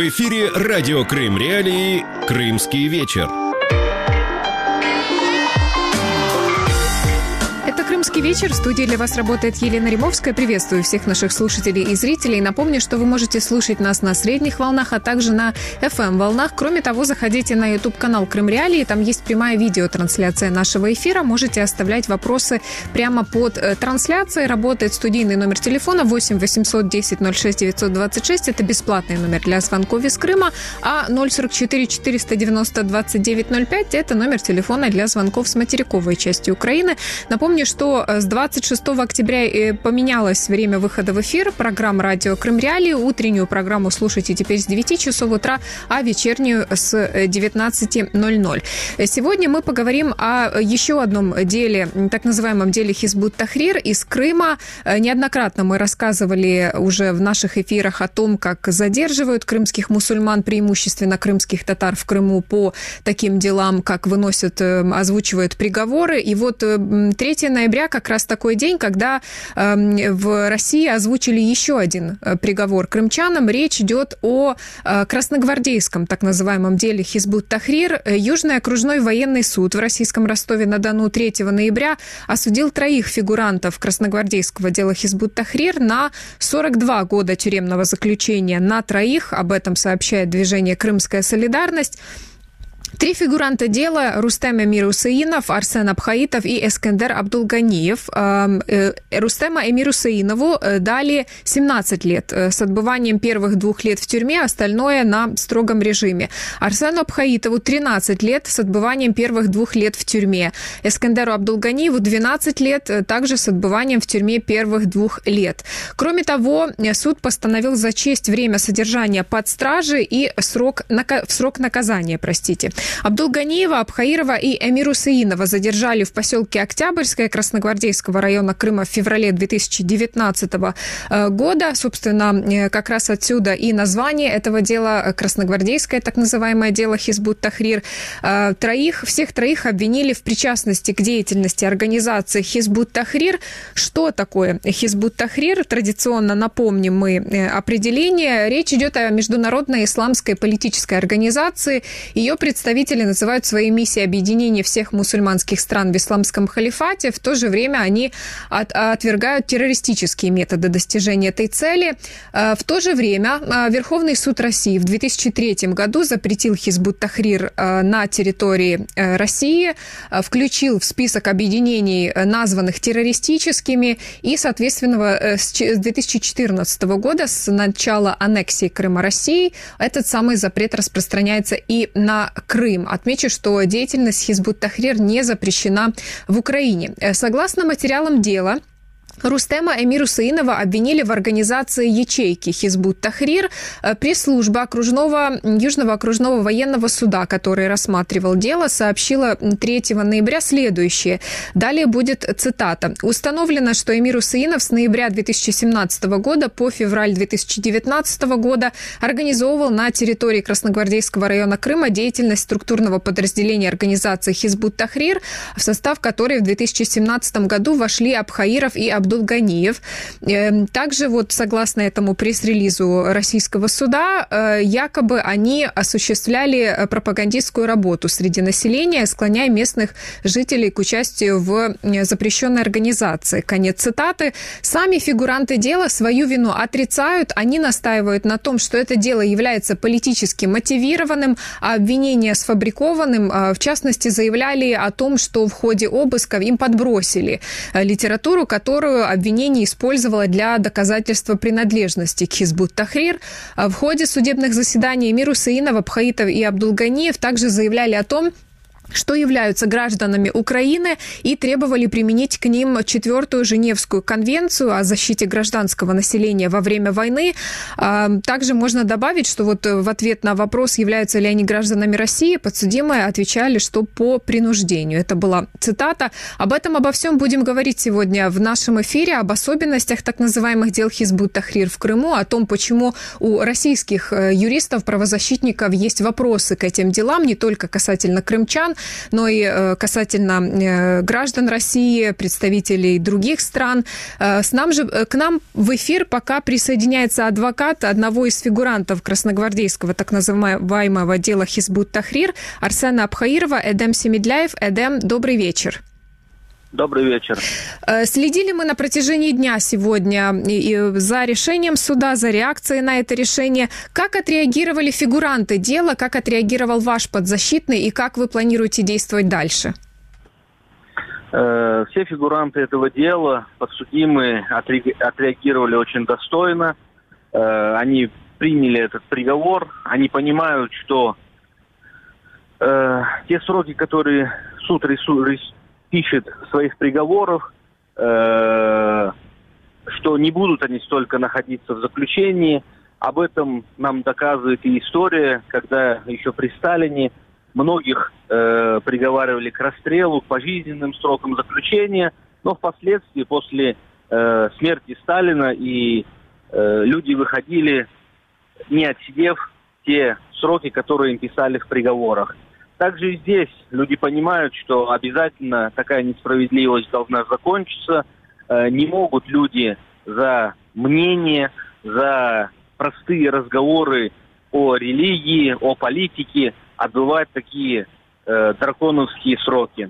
В эфире радио Крым Реалии «Крымский вечер». «Крымский вечер». В студии для вас работает Елена Римовская. Приветствую всех наших слушателей и зрителей. Напомню, что вы можете слушать нас на средних волнах, а также на FM-волнах. Кроме того, заходите на YouTube-канал «Крым Реалии». Там есть прямая видеотрансляция нашего эфира. Можете оставлять вопросы прямо под трансляцией. Работает студийный номер телефона 8 800 10 06 926. Это бесплатный номер для звонков из Крыма. А 044 490 2905 – это номер телефона для звонков с материковой части Украины. Напомню, что с 26 октября поменялось время выхода в эфир программ «Радио Крым Реалии». Утреннюю программу слушайте теперь с 9 часов утра, а вечернюю с 19:00. Сегодня мы поговорим о еще одном деле, так называемом деле Хизбут-Тахрир из Крыма. Неоднократно мы рассказывали уже в наших эфирах о том, как задерживают крымских мусульман, преимущественно крымских татар в Крыму по таким делам, как выносят, озвучивают приговоры. И вот 3 ноября как раз такой день, когда в России озвучили еще один приговор крымчанам. Речь идет о красногвардейском так называемом деле Хизбут-Тахрир. Южный окружной военный суд в российском Ростове-на-Дону 3 ноября осудил 3 фигурантов красногвардейского дела Хизбут-Тахрир на 42 года тюремного заключения на 3. Об этом сообщает движение «Крымская солидарность». 3 фигуранта дела – Рустем Эмир Усеинов, Арсен Абхаитов и Эскендер Абдулганиев. Рустема Эмиру Усеинову дали 17 лет с отбыванием первых 2 лет в тюрьме, остальное на строгом режиме. Арсену Абхаитову 13 лет с отбыванием первых 2 лет в тюрьме. Эскендеру Абдулганиеву 12 лет, также с отбыванием в тюрьме первых 2 лет. Кроме того, суд постановил зачесть время содержания под стражей и срок наказания, Абдулганиева, Абхаирова и Эмиру Усеинова задержали в поселке Октябрьское Красногвардейского района Крыма в феврале 2019 года. Собственно, как раз отсюда и название этого дела, красногвардейское так называемое дело Хизбут-Тахрир. Всех 3 обвинили в причастности к деятельности организации Хизбут-Тахрир. Что такое Хизбут-Тахрир? Традиционно напомним мы определение. Речь идет о международной исламской политической организации. Ее представители называют своей миссией объединение всех мусульманских стран в исламском халифате. В то же время они отвергают террористические методы достижения этой цели. В то же время Верховный суд России в 2003 году запретил Хизбут-Тахрир на территории России, включил в список объединений, названных террористическими, и, соответственно, с 2014 года, с начала аннексии Крыма России, этот самый запрет распространяется и на Крым. Отмечу, что деятельность Хизбут-Тахрир не запрещена в Украине. Согласно материалам дела, Рустема Эмира Усеинова обвинили в организации ячейки Хизбут-Тахрир. Пресс-служба Южного окружного военного суда, который рассматривал дело, сообщила 3 ноября следующее. Далее будет цитата. «Установлено, что Эмир Усеинов с ноября 2017 года по февраль 2019 года организовывал на территории Красногвардейского района Крыма деятельность структурного подразделения организации Хизбут-Тахрир, в состав которой в 2017 году вошли Абхаиров и Абдулганиев. Также, согласно этому пресс-релизу российского суда, якобы они осуществляли пропагандистскую работу среди населения, склоняя местных жителей к участию в запрещенной организации». Конец цитаты. Сами фигуранты дела свою вину отрицают. Они настаивают на том, что это дело является политически мотивированным, а обвинение сфабрикованным. В частности, заявляли о том, что в ходе обысков им подбросили литературу, которую обвинение использовало для доказательства принадлежности к Хизбут-Тахрир. В ходе судебных заседаний Эмир Усеинов, Абхаитов и Абдулганиев также заявляли о том, что являются гражданами Украины, и требовали применить к ним 4-ю Женевскую конвенцию о защите гражданского населения во время войны. Также можно добавить, что в ответ на вопрос, являются ли они гражданами России, подсудимые отвечали, что по принуждению. Это была цитата. Обо всем будем говорить сегодня в нашем эфире, об особенностях так называемых дел Хизбут-Тахрир в Крыму, о том, почему у российских юристов, правозащитников есть вопросы к этим делам, не только касательно крымчан. но и касательно граждан России, представителей других стран. К нам в эфир пока присоединяется адвокат одного из фигурантов красногвардейского так называемого дела Хизбут Тахрир Арсена Абхаирова, Эдем Семедляев. Эдем, добрый вечер. Добрый вечер. Следили мы на протяжении дня сегодня за решением суда, за реакцией на это решение. Как отреагировали фигуранты дела, как отреагировал ваш подзащитный и как вы планируете действовать дальше? Все фигуранты этого дела, подсудимые, отреагировали очень достойно. Они приняли этот приговор. Они понимают, что те сроки, которые суд пишет в своих приговорах, что не будут они столько находиться в заключении. Об этом нам доказывает и история, когда еще при Сталине многих приговаривали к расстрелу, к пожизненным срокам заключения, но впоследствии, после смерти Сталина, и люди выходили, не отсидев те сроки, которые им писали в приговорах. Также и здесь люди понимают, что обязательно такая несправедливость должна закончиться. Не могут люди за мнение, за простые разговоры о религии, о политике отбывать такие драконовские сроки.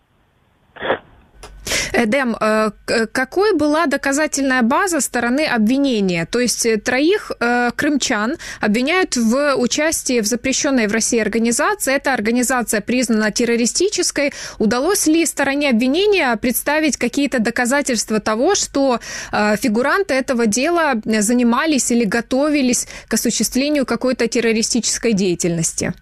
Эдем, какой была доказательная база стороны обвинения? То есть троих крымчан обвиняют в участии в запрещенной в России организации. Эта организация признана террористической. Удалось ли стороне обвинения представить какие-то доказательства того, что фигуранты этого дела занимались или готовились к осуществлению какой-то террористической деятельности?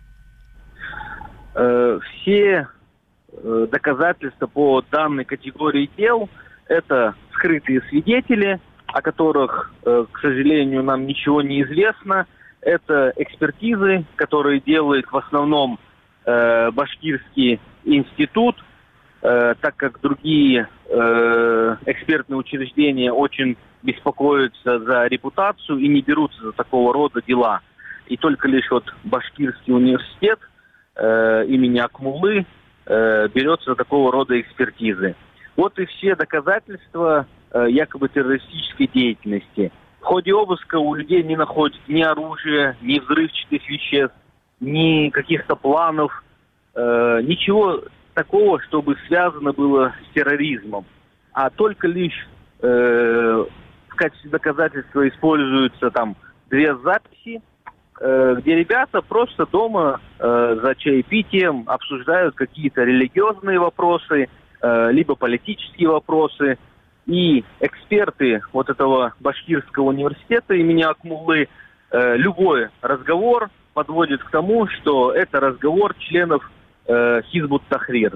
Все доказательства по данной категории дел – это скрытые свидетели, о которых, к сожалению, нам ничего не известно. Это экспертизы, которые делает в основном Башкирский институт, так как другие экспертные учреждения очень беспокоятся за репутацию и не берутся за такого рода дела. И только лишь вот Башкирский университет имени Акмуллы берется за такого рода экспертизы. Вот и все доказательства якобы террористической деятельности. В ходе обыска у людей не находят ни оружия, ни взрывчатых веществ, ни каких-то планов, ничего такого, чтобы связано было с терроризмом. А только лишь в качестве доказательства используются там 2 записи, где ребята просто дома за чаепитием обсуждают какие-то религиозные вопросы, либо политические вопросы. И эксперты вот этого Башкирского университета имени Акмуллы любой разговор подводит к тому, что это разговор членов Хизбут Тахрир.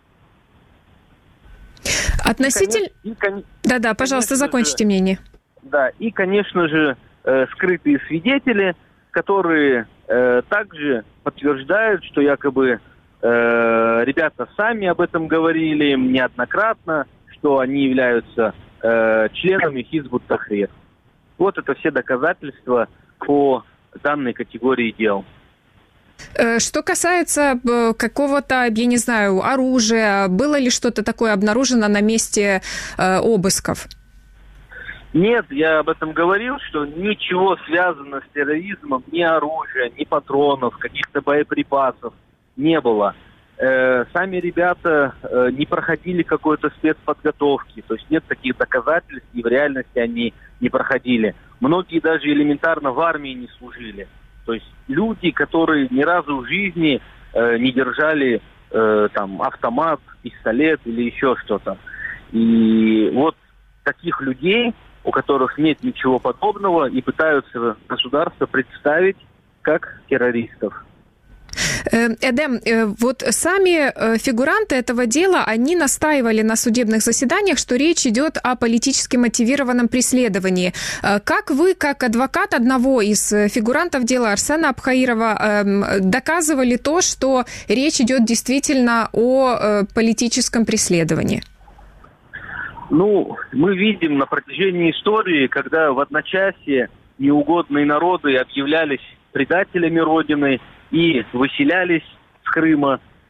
Относительно... Да-да, пожалуйста, закончите мнение. Да, и, конечно же, скрытые свидетели, которые также подтверждают, что якобы ребята сами об этом говорили неоднократно, что они являются членами Хизбут Тахрир. Вот это все доказательства по данной категории дел. Что касается какого-то, я не знаю, оружия, было ли что-то такое обнаружено на месте обысков? Нет, я об этом говорил, что ничего связанного с терроризмом, ни оружия, ни патронов, каких-то боеприпасов не было. Сами ребята не проходили какой-то спецподготовки, то есть нет таких доказательств, и в реальности они не проходили. Многие даже элементарно в армии не служили. То есть люди, которые ни разу в жизни не держали там автомат, пистолет или еще что-то. И вот таких людей, у которых нет ничего подобного, и пытаются государство представить как террористов. Эдем, вот сами фигуранты этого дела, они настаивали на судебных заседаниях, что речь идет о политически мотивированном преследовании. Как вы, как адвокат одного из фигурантов дела Арсена Абхаирова, доказывали то, что речь идет действительно о политическом преследовании? Ну, мы видим на протяжении истории, когда в одночасье неугодные народы объявлялись предателями Родины и выселялись с Крыма,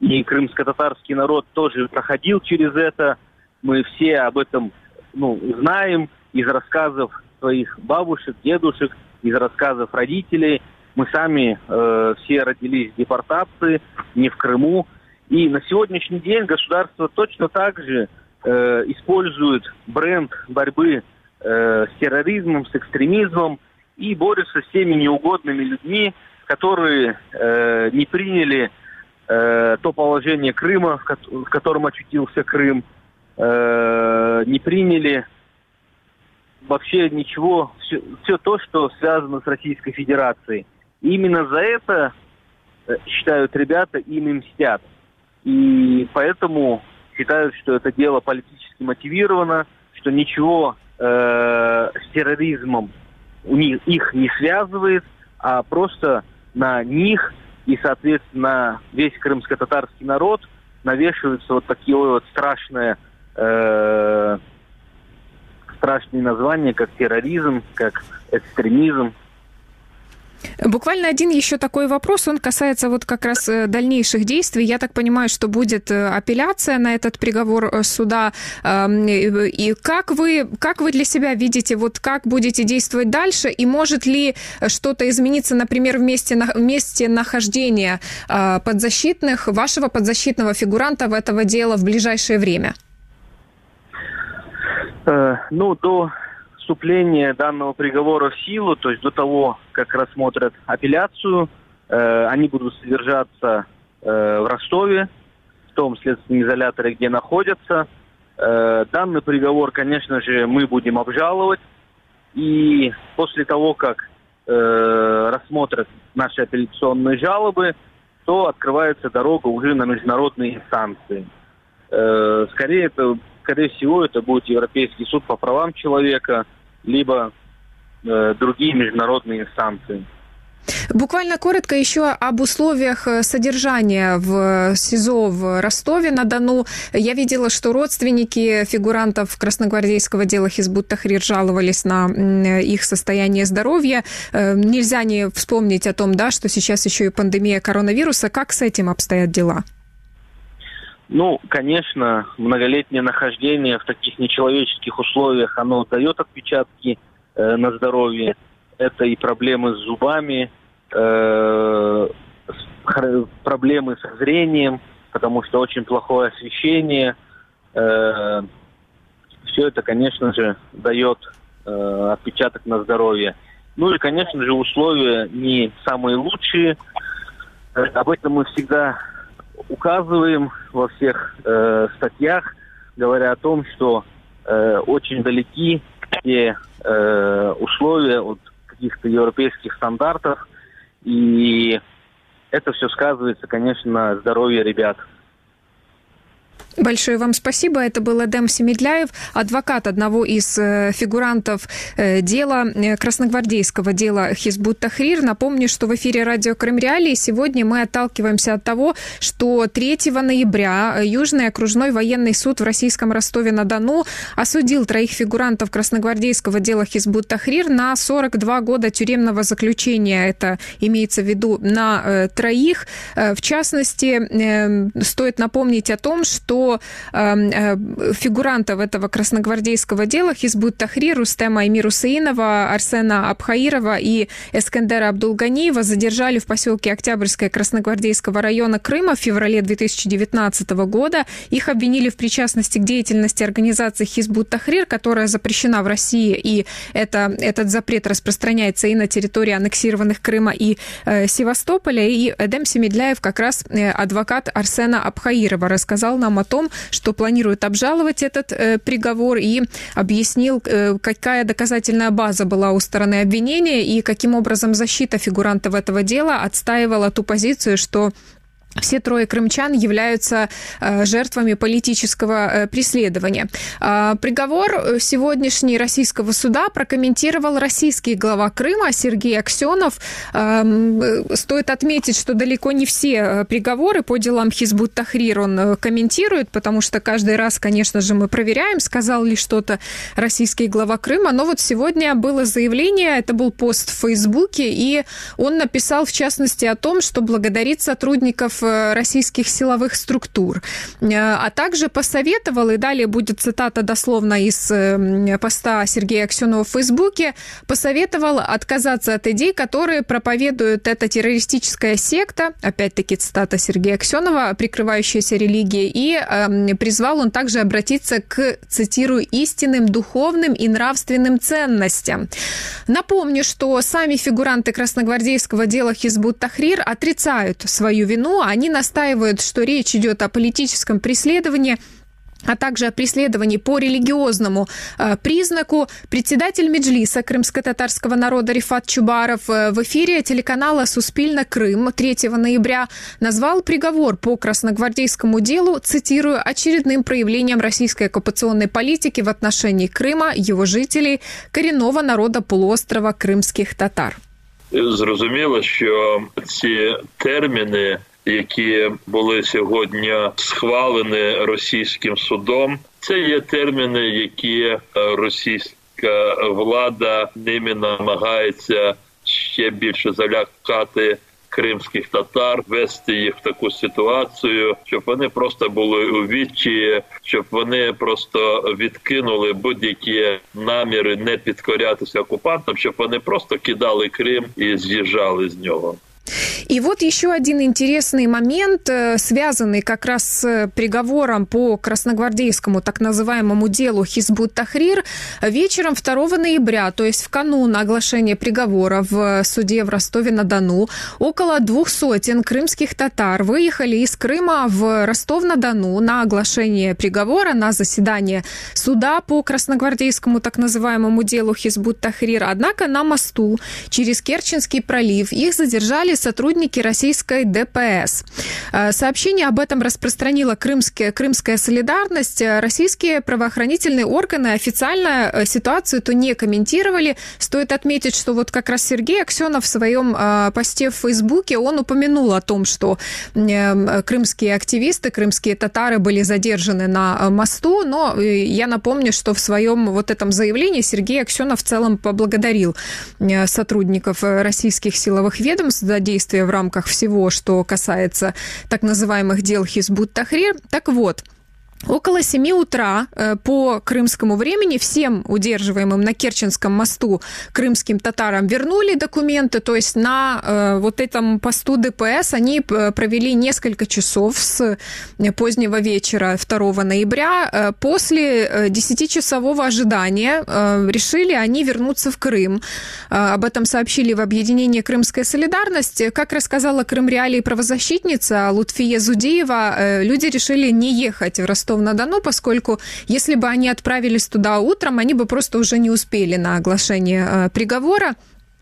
и крымско-татарский народ тоже проходил через это. Мы все об этом знаем из рассказов своих бабушек, дедушек, из рассказов родителей. Мы сами все родились в депортации, не в Крыму. И на сегодняшний день государство точно так же использует бренд борьбы с терроризмом, с экстремизмом и борется с теми неугодными людьми, которые не приняли то положение Крыма, в котором очутился Крым, не приняли вообще ничего, все то, что связано с Российской Федерацией. И именно за это, считают ребята, им мстят. И поэтому считают, что это дело политически мотивировано, что ничего с терроризмом их не связывает, а просто на них и, соответственно, весь крымско-татарский народ навешиваются вот такие вот страшные названия, как терроризм, как экстремизм. Буквально один еще такой вопрос, он касается вот как раз дальнейших действий. Я так понимаю, что будет апелляция на этот приговор суда. И как вы для себя видите, вот как будете действовать дальше? И может ли что-то измениться, например, в месте нахождения вашего подзащитного фигуранта в этого дела в ближайшее время? До вступления данного приговора в силу, то есть до того, как рассмотрят апелляцию, они будут содержаться в Ростове, в том следственном изоляторе, где находятся. Данный приговор, конечно же, мы будем обжаловать. И после того, как рассмотрят наши апелляционные жалобы, то открывается дорога уже на международные инстанции. Скорее всего, это будет Европейский суд по правам человека, либо другие международные инстанции. Буквально коротко еще об условиях содержания в СИЗО в Ростове-на-Дону. Я видела, что родственники фигурантов красногвардейского дела Хизбут-Тахрир жаловались на их состояние здоровья. Нельзя не вспомнить о том, что сейчас еще и пандемия коронавируса. Как с этим обстоят дела? Конечно, многолетнее нахождение в таких нечеловеческих условиях, оно дает отпечатки на здоровье. Это и проблемы с зубами, проблемы со зрением, потому что очень плохое освещение. Все это, конечно же, дает отпечаток на здоровье. И, конечно же, условия не самые лучшие. Об этом мы всегда указываем во всех статьях, говоря о том, что очень далеки те условия от каких-то европейских стандартов, и это все сказывается, конечно, на здоровье ребят. Большое вам спасибо. Это был Эдем Семедляев, адвокат одного из фигурантов дела, красногвардейского дела Хизбут-Тахрир. Напомню, что в эфире радио Крым Реалии сегодня мы отталкиваемся от того, что 3 ноября Южный окружной военный суд в российском Ростове-на-Дону осудил 3 фигурантов красногвардейского дела Хизбут-Тахрир на 42 года тюремного заключения. Это имеется в виду на 3. В частности, стоит напомнить о том, что фигурантов этого красногвардейского дела Хизбут-Тахрир Рустема Эмир-Усеинова, Арсена Абхаирова и Эскендера Абдулганиева задержали в поселке Октябрьское Красногвардейского района Крыма в феврале 2019 года. Их обвинили в причастности к деятельности организации Хизбут-Тахрир, которая запрещена в России, и этот запрет распространяется и на территории аннексированных Крыма и Севастополя. И Эдем Семедляев, как раз адвокат Арсена Абхаирова, рассказал нам о том, что планирует обжаловать этот приговор, и объяснил, какая доказательная база была у стороны обвинения и каким образом защита фигурантов этого дела отстаивала ту позицию, что все 3 крымчан являются жертвами политического преследования. Приговор сегодняшний российского суда прокомментировал российский глава Крыма Сергей Аксенов. Стоит отметить, что далеко не все приговоры по делам Хизбут-Тахрир он комментирует, потому что каждый раз, конечно же, мы проверяем, сказал ли что-то российский глава Крыма. Но вот сегодня было заявление, это был пост в Фейсбуке, и он написал, в частности, о том, что благодарит сотрудников российских силовых структур, а также посоветовал, и далее будет цитата дословно из поста Сергея Аксенова в Фейсбуке, посоветовал отказаться от идей, которые проповедует эта террористическая секта, опять-таки цитата Сергея Аксенова, прикрывающаяся религией, и призвал он также обратиться к, цитирую, истинным духовным и нравственным ценностям. Напомню, что сами фигуранты красногвардейского дела Хизбут-Тахрир отрицают свою вину. Они настаивают, что речь идет о политическом преследовании, а также о преследовании по религиозному признаку. Председатель Меджлиса крымско-татарского народа Рифат Чубаров в эфире телеканала «Суспільне Крым» 3 ноября назвал приговор по красногвардейскому делу, цитирую, очередным проявлением российской оккупационной политики в отношении Крыма, его жителей, коренного народа полуострова крымских татар. Зрозуміло, що ці терміни, які були сьогодні схвалені російським судом, це є терміни, які російська влада ними намагається ще більше залякати кримських татар, вести їх в таку ситуацію, щоб вони просто були у відчаї, щоб вони просто відкинули будь-які наміри не підкорятися окупантам, щоб вони просто кидали Крим і з'їжджали з нього. И вот еще один интересный момент, связанный как раз с приговором по красногвардейскому так называемому делу Хизбут-Тахрир. Вечером 2 ноября, то есть в канун оглашения приговора в суде в Ростове-на-Дону, около 200 крымских татар выехали из Крыма в Ростов-на-Дону на оглашение приговора, на заседание суда по красногвардейскому так называемому делу Хизбут-Тахрир. Однако на мосту через Керченский пролив их задержали сотрудники российской ДПС. Сообщение об этом распространила Крымская солидарность. Российские правоохранительные органы официально ситуацию то не комментировали. Стоит отметить, что вот как раз Сергей Аксенов в своем посте в Фейсбуке, он упомянул о том, что крымские активисты, крымские татары были задержаны на мосту, но я напомню, что в своем вот этом заявлении Сергей Аксенов в целом поблагодарил сотрудников российских силовых ведомств за действия в рамках всего, что касается так называемых дел Хизбут-Тахрир. Так вот, около 7 утра по крымскому времени всем удерживаемым на Керченском мосту крымским татарам вернули документы, то есть на вот этом посту ДПС они провели несколько часов с позднего вечера 2 ноября. После 10-часового ожидания решили они вернуться в Крым. Об этом сообщили в объединении «Крымская солидарность». Как рассказала Крым-Реалии правозащитница Лутфия Зудеева, люди решили не ехать в Ростов-на-Дону, поскольку если бы они отправились туда утром, они бы просто уже не успели на оглашение приговора.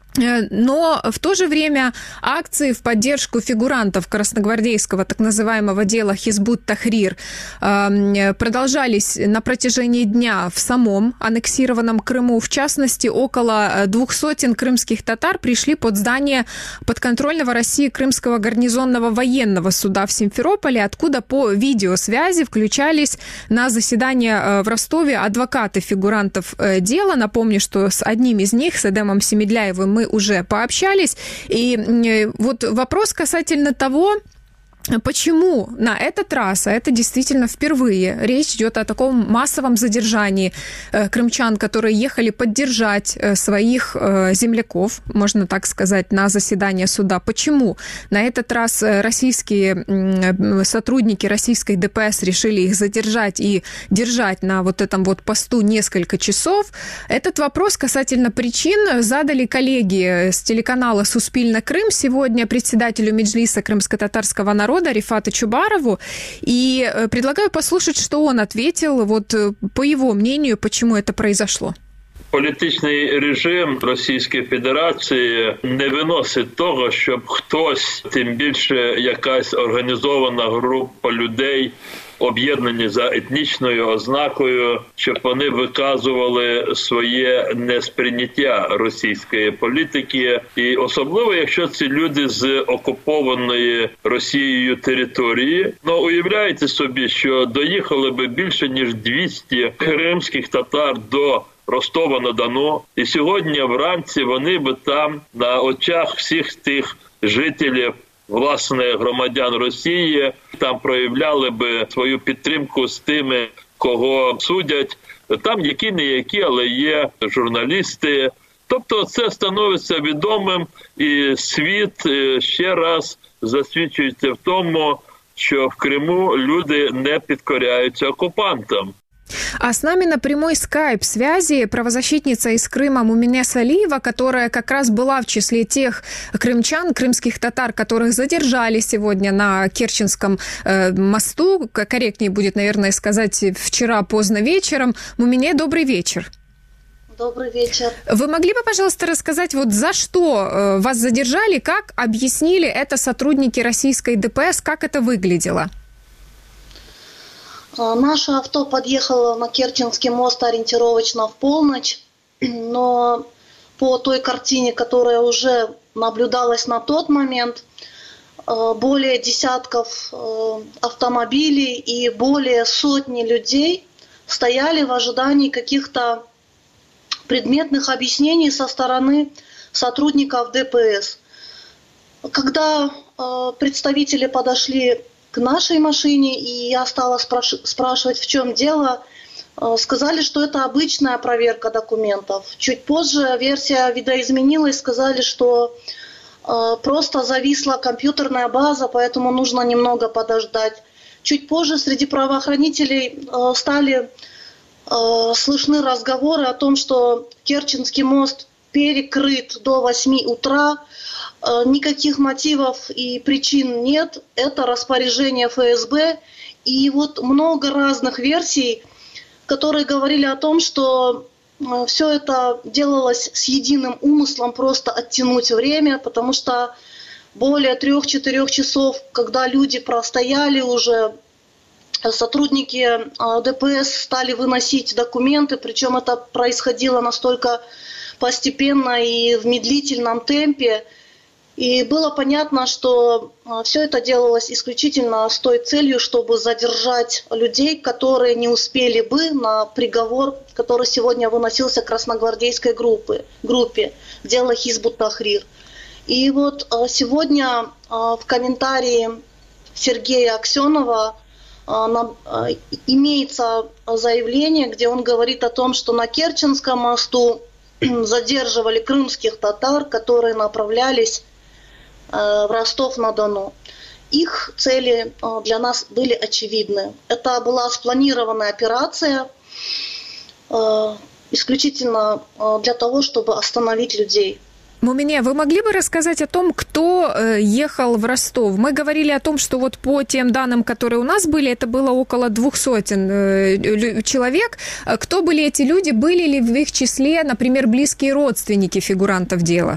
Но в то же время акции в поддержку фигурантов красногвардейского так называемого дела Хизбут-Тахрир продолжались на протяжении дня в самом аннексированном Крыму. В частности, около 200 крымских татар пришли под здание подконтрольного России Крымского гарнизонного военного суда в Симферополе, откуда по видеосвязи включались на заседание в Ростове адвокаты фигурантов дела. Напомню, что с одним из них, с Эдемом Семедляевым, мы уже пообщались. И вот вопрос касательно того, почему на этот раз, а это действительно впервые, речь идет о таком массовом задержании крымчан, которые ехали поддержать своих земляков, можно так сказать, на заседание суда. Почему на этот раз российские сотрудники российской ДПС решили их задержать и держать на вот этом вот посту несколько часов? Этот вопрос касательно причин задали коллеги с телеканала «Суспільне Крым» сегодня председателю Меджлиса крымско-татарского народа Рифату Чубарову, и предлагаю послушать, что он ответил, вот по его мнению, почему это произошло. Політичний режим Російської Федерації не виносить того, щоб хтось, тим більше якась організована група людей, об'єднані за етнічною ознакою, щоб вони виказували своє несприйняття російської політики. І особливо, якщо ці люди з окупованої Росією території. Ну, уявляєте собі, що доїхали би більше, ніж 200 кримських татар до Ростова-на-Дону. І сьогодні вранці вони би там на очах всіх тих жителів власне, громадян Росії там проявляли би свою підтримку з тими, кого судять. Там які-не-які, але є журналісти. Тобто це становиться відомим, і світ ще раз засвідчується в тому, что в Крыму люди не підкоряються оккупантам. А с нами на прямой скайп-связи правозащитница из Крыма Мумине Салиева, которая как раз была в числе тех крымчан, крымских татар, которых задержали сегодня на Керченском мосту. Корректнее будет, наверное, сказать, вчера поздно вечером. Мумине, добрый вечер. Добрый вечер. Вы могли бы, пожалуйста, рассказать, вот за что вас задержали, как объяснили это сотрудники российской ДПС, как это выглядело? Наше авто подъехало на Керченский мост ориентировочно в полночь, но по той картине, которая уже наблюдалась на тот момент, более десятков автомобилей и более сотни людей стояли в ожидании каких-то предметных объяснений со стороны сотрудников ДПС. Когда представители подошли к нашей машине, и я стала спрашивать, в чем дело, сказали, что это обычная проверка документов. Чуть позже версия видоизменилась, сказали, что просто зависла компьютерная база, поэтому нужно немного подождать. Чуть позже среди правоохранителей стали слышны разговоры о том, что Керченский мост перекрыт до 8 утра, никаких мотивов и причин нет, это распоряжение ФСБ. И вот много разных версий, которые говорили о том, что все это делалось с единым умыслом просто оттянуть время, потому что более 3-4 часов, когда люди простояли уже, сотрудники ДПС стали выносить документы, причем это происходило настолько постепенно и в медлительном темпе. И было понятно, что все это делалось исключительно с той целью, чтобы задержать людей, которые не успели бы на приговор, который сегодня выносился красногвардейской группе, дело Хизб ут-Тахрир. И вот сегодня в комментарии Сергея Аксенова имеется заявление, где он говорит о том, что на Керченском мосту задерживали крымских татар, которые направлялись в Ростов-на-Дону. Их цели для нас были очевидны. Это была спланированная операция исключительно для того, чтобы остановить людей. Мумине, вы могли бы рассказать о том, кто ехал в Ростов? Мы говорили о том, что вот по тем данным, которые у нас были, это было около 200 человек. Кто были эти люди? Были ли в их числе, например, близкие родственники фигурантов дела?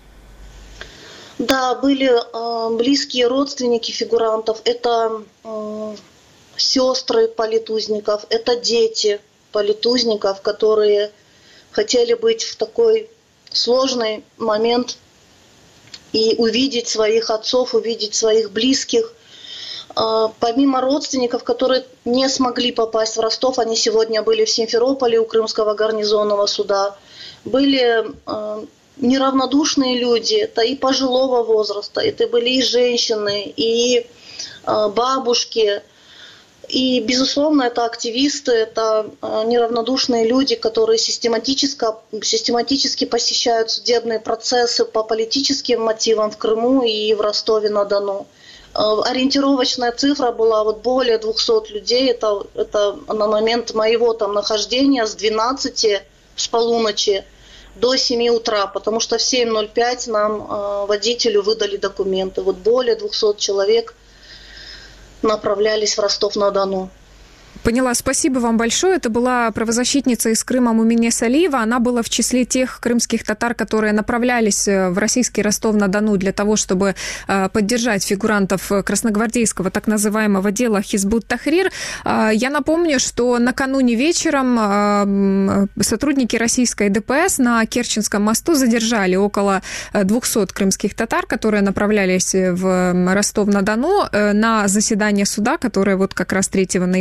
Да, были близкие родственники фигурантов. Это сестры политузников, это дети политузников, которые хотели быть в такой сложный момент и увидеть своих отцов, увидеть своих близких. Помимо родственников, которые не смогли попасть в Ростов, они сегодня были в Симферополе у Крымского гарнизонного суда, были неравнодушные люди, это и пожилого возраста, это были и женщины, и бабушки. И, безусловно, это активисты, это неравнодушные люди, которые систематически посещают судебные процессы по политическим мотивам в Крыму и в Ростове-на-Дону. Ориентировочная цифра была вот более 200 людей. Это на момент моего там нахождения с 12 с полуночи до 7 утра, потому что в 7:05 нам, водителю, выдали документы. Вот более 200 человек направлялись в Ростов-на-Дону. Поняла, спасибо вам большое. Это была правозащитница из Крыма Мумине Салиева. Она была в числе тех крымских татар, которые направлялись в российский Ростов-на-Дону для того, чтобы поддержать фигурантов красногвардейского так называемого дела Хизб ут-Тахрир. Я напомню, что накануне вечером сотрудники российской ДПС на Керченском мосту задержали около 200 крымских татар, которые направлялись в Ростов-на-Дону на заседание суда, которое вот как раз 3 ноября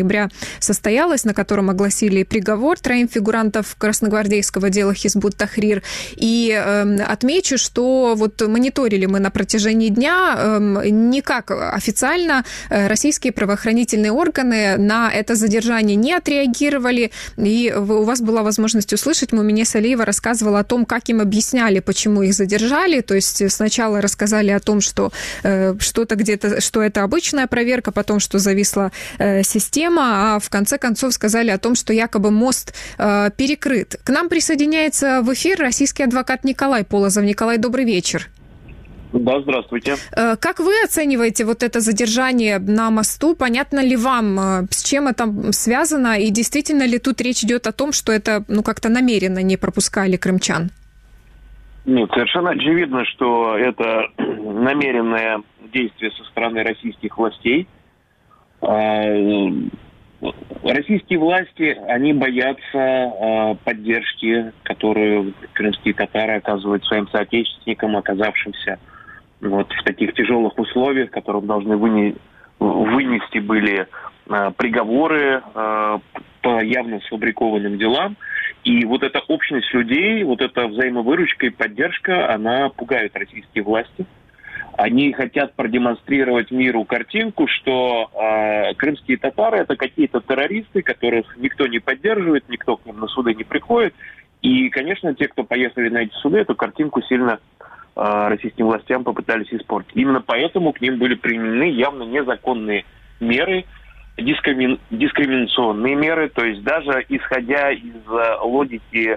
состоялось, на котором огласили приговор 3 фигурантов красногвардейского дела Хизбут Тахрир. И отмечу, что вот мониторили мы на протяжении дня, никак официально российские правоохранительные органы на это задержание не отреагировали. И у вас была возможность услышать, Мумине Салиева рассказывала о том, как им объясняли, почему их задержали. То есть сначала рассказали о том, что что-то где-то, что это обычная проверка, потом, что зависла система, а в конце концов сказали о том, что якобы мост перекрыт. К нам присоединяется в эфир российский адвокат Николай Полозов. Николай, добрый вечер. Да, здравствуйте. Как вы оцениваете вот это задержание на мосту? Понятно ли вам, с чем это связано? И действительно ли тут речь идет о том, что это как-то намеренно не пропускали крымчан? Нет, совершенно очевидно, что это намеренное действие со стороны российских властей. Российские власти, они боятся поддержки, которую крымские татары оказывают своим соотечественникам, оказавшимся вот в таких тяжелых условиях, которым должны вынести были приговоры по явно сфабрикованным делам. И вот эта общность людей, вот эта взаимовыручка и поддержка, она пугает российские власти. Они хотят продемонстрировать миру картинку, что крымские татары – это какие-то террористы, которых никто не поддерживает, никто к ним на суды не приходит. И, конечно, те, кто поехали на эти суды, эту картинку сильно российским властям попытались испортить. Именно поэтому к ним были применены явно незаконные меры, дискриминационные меры. То есть даже исходя из логики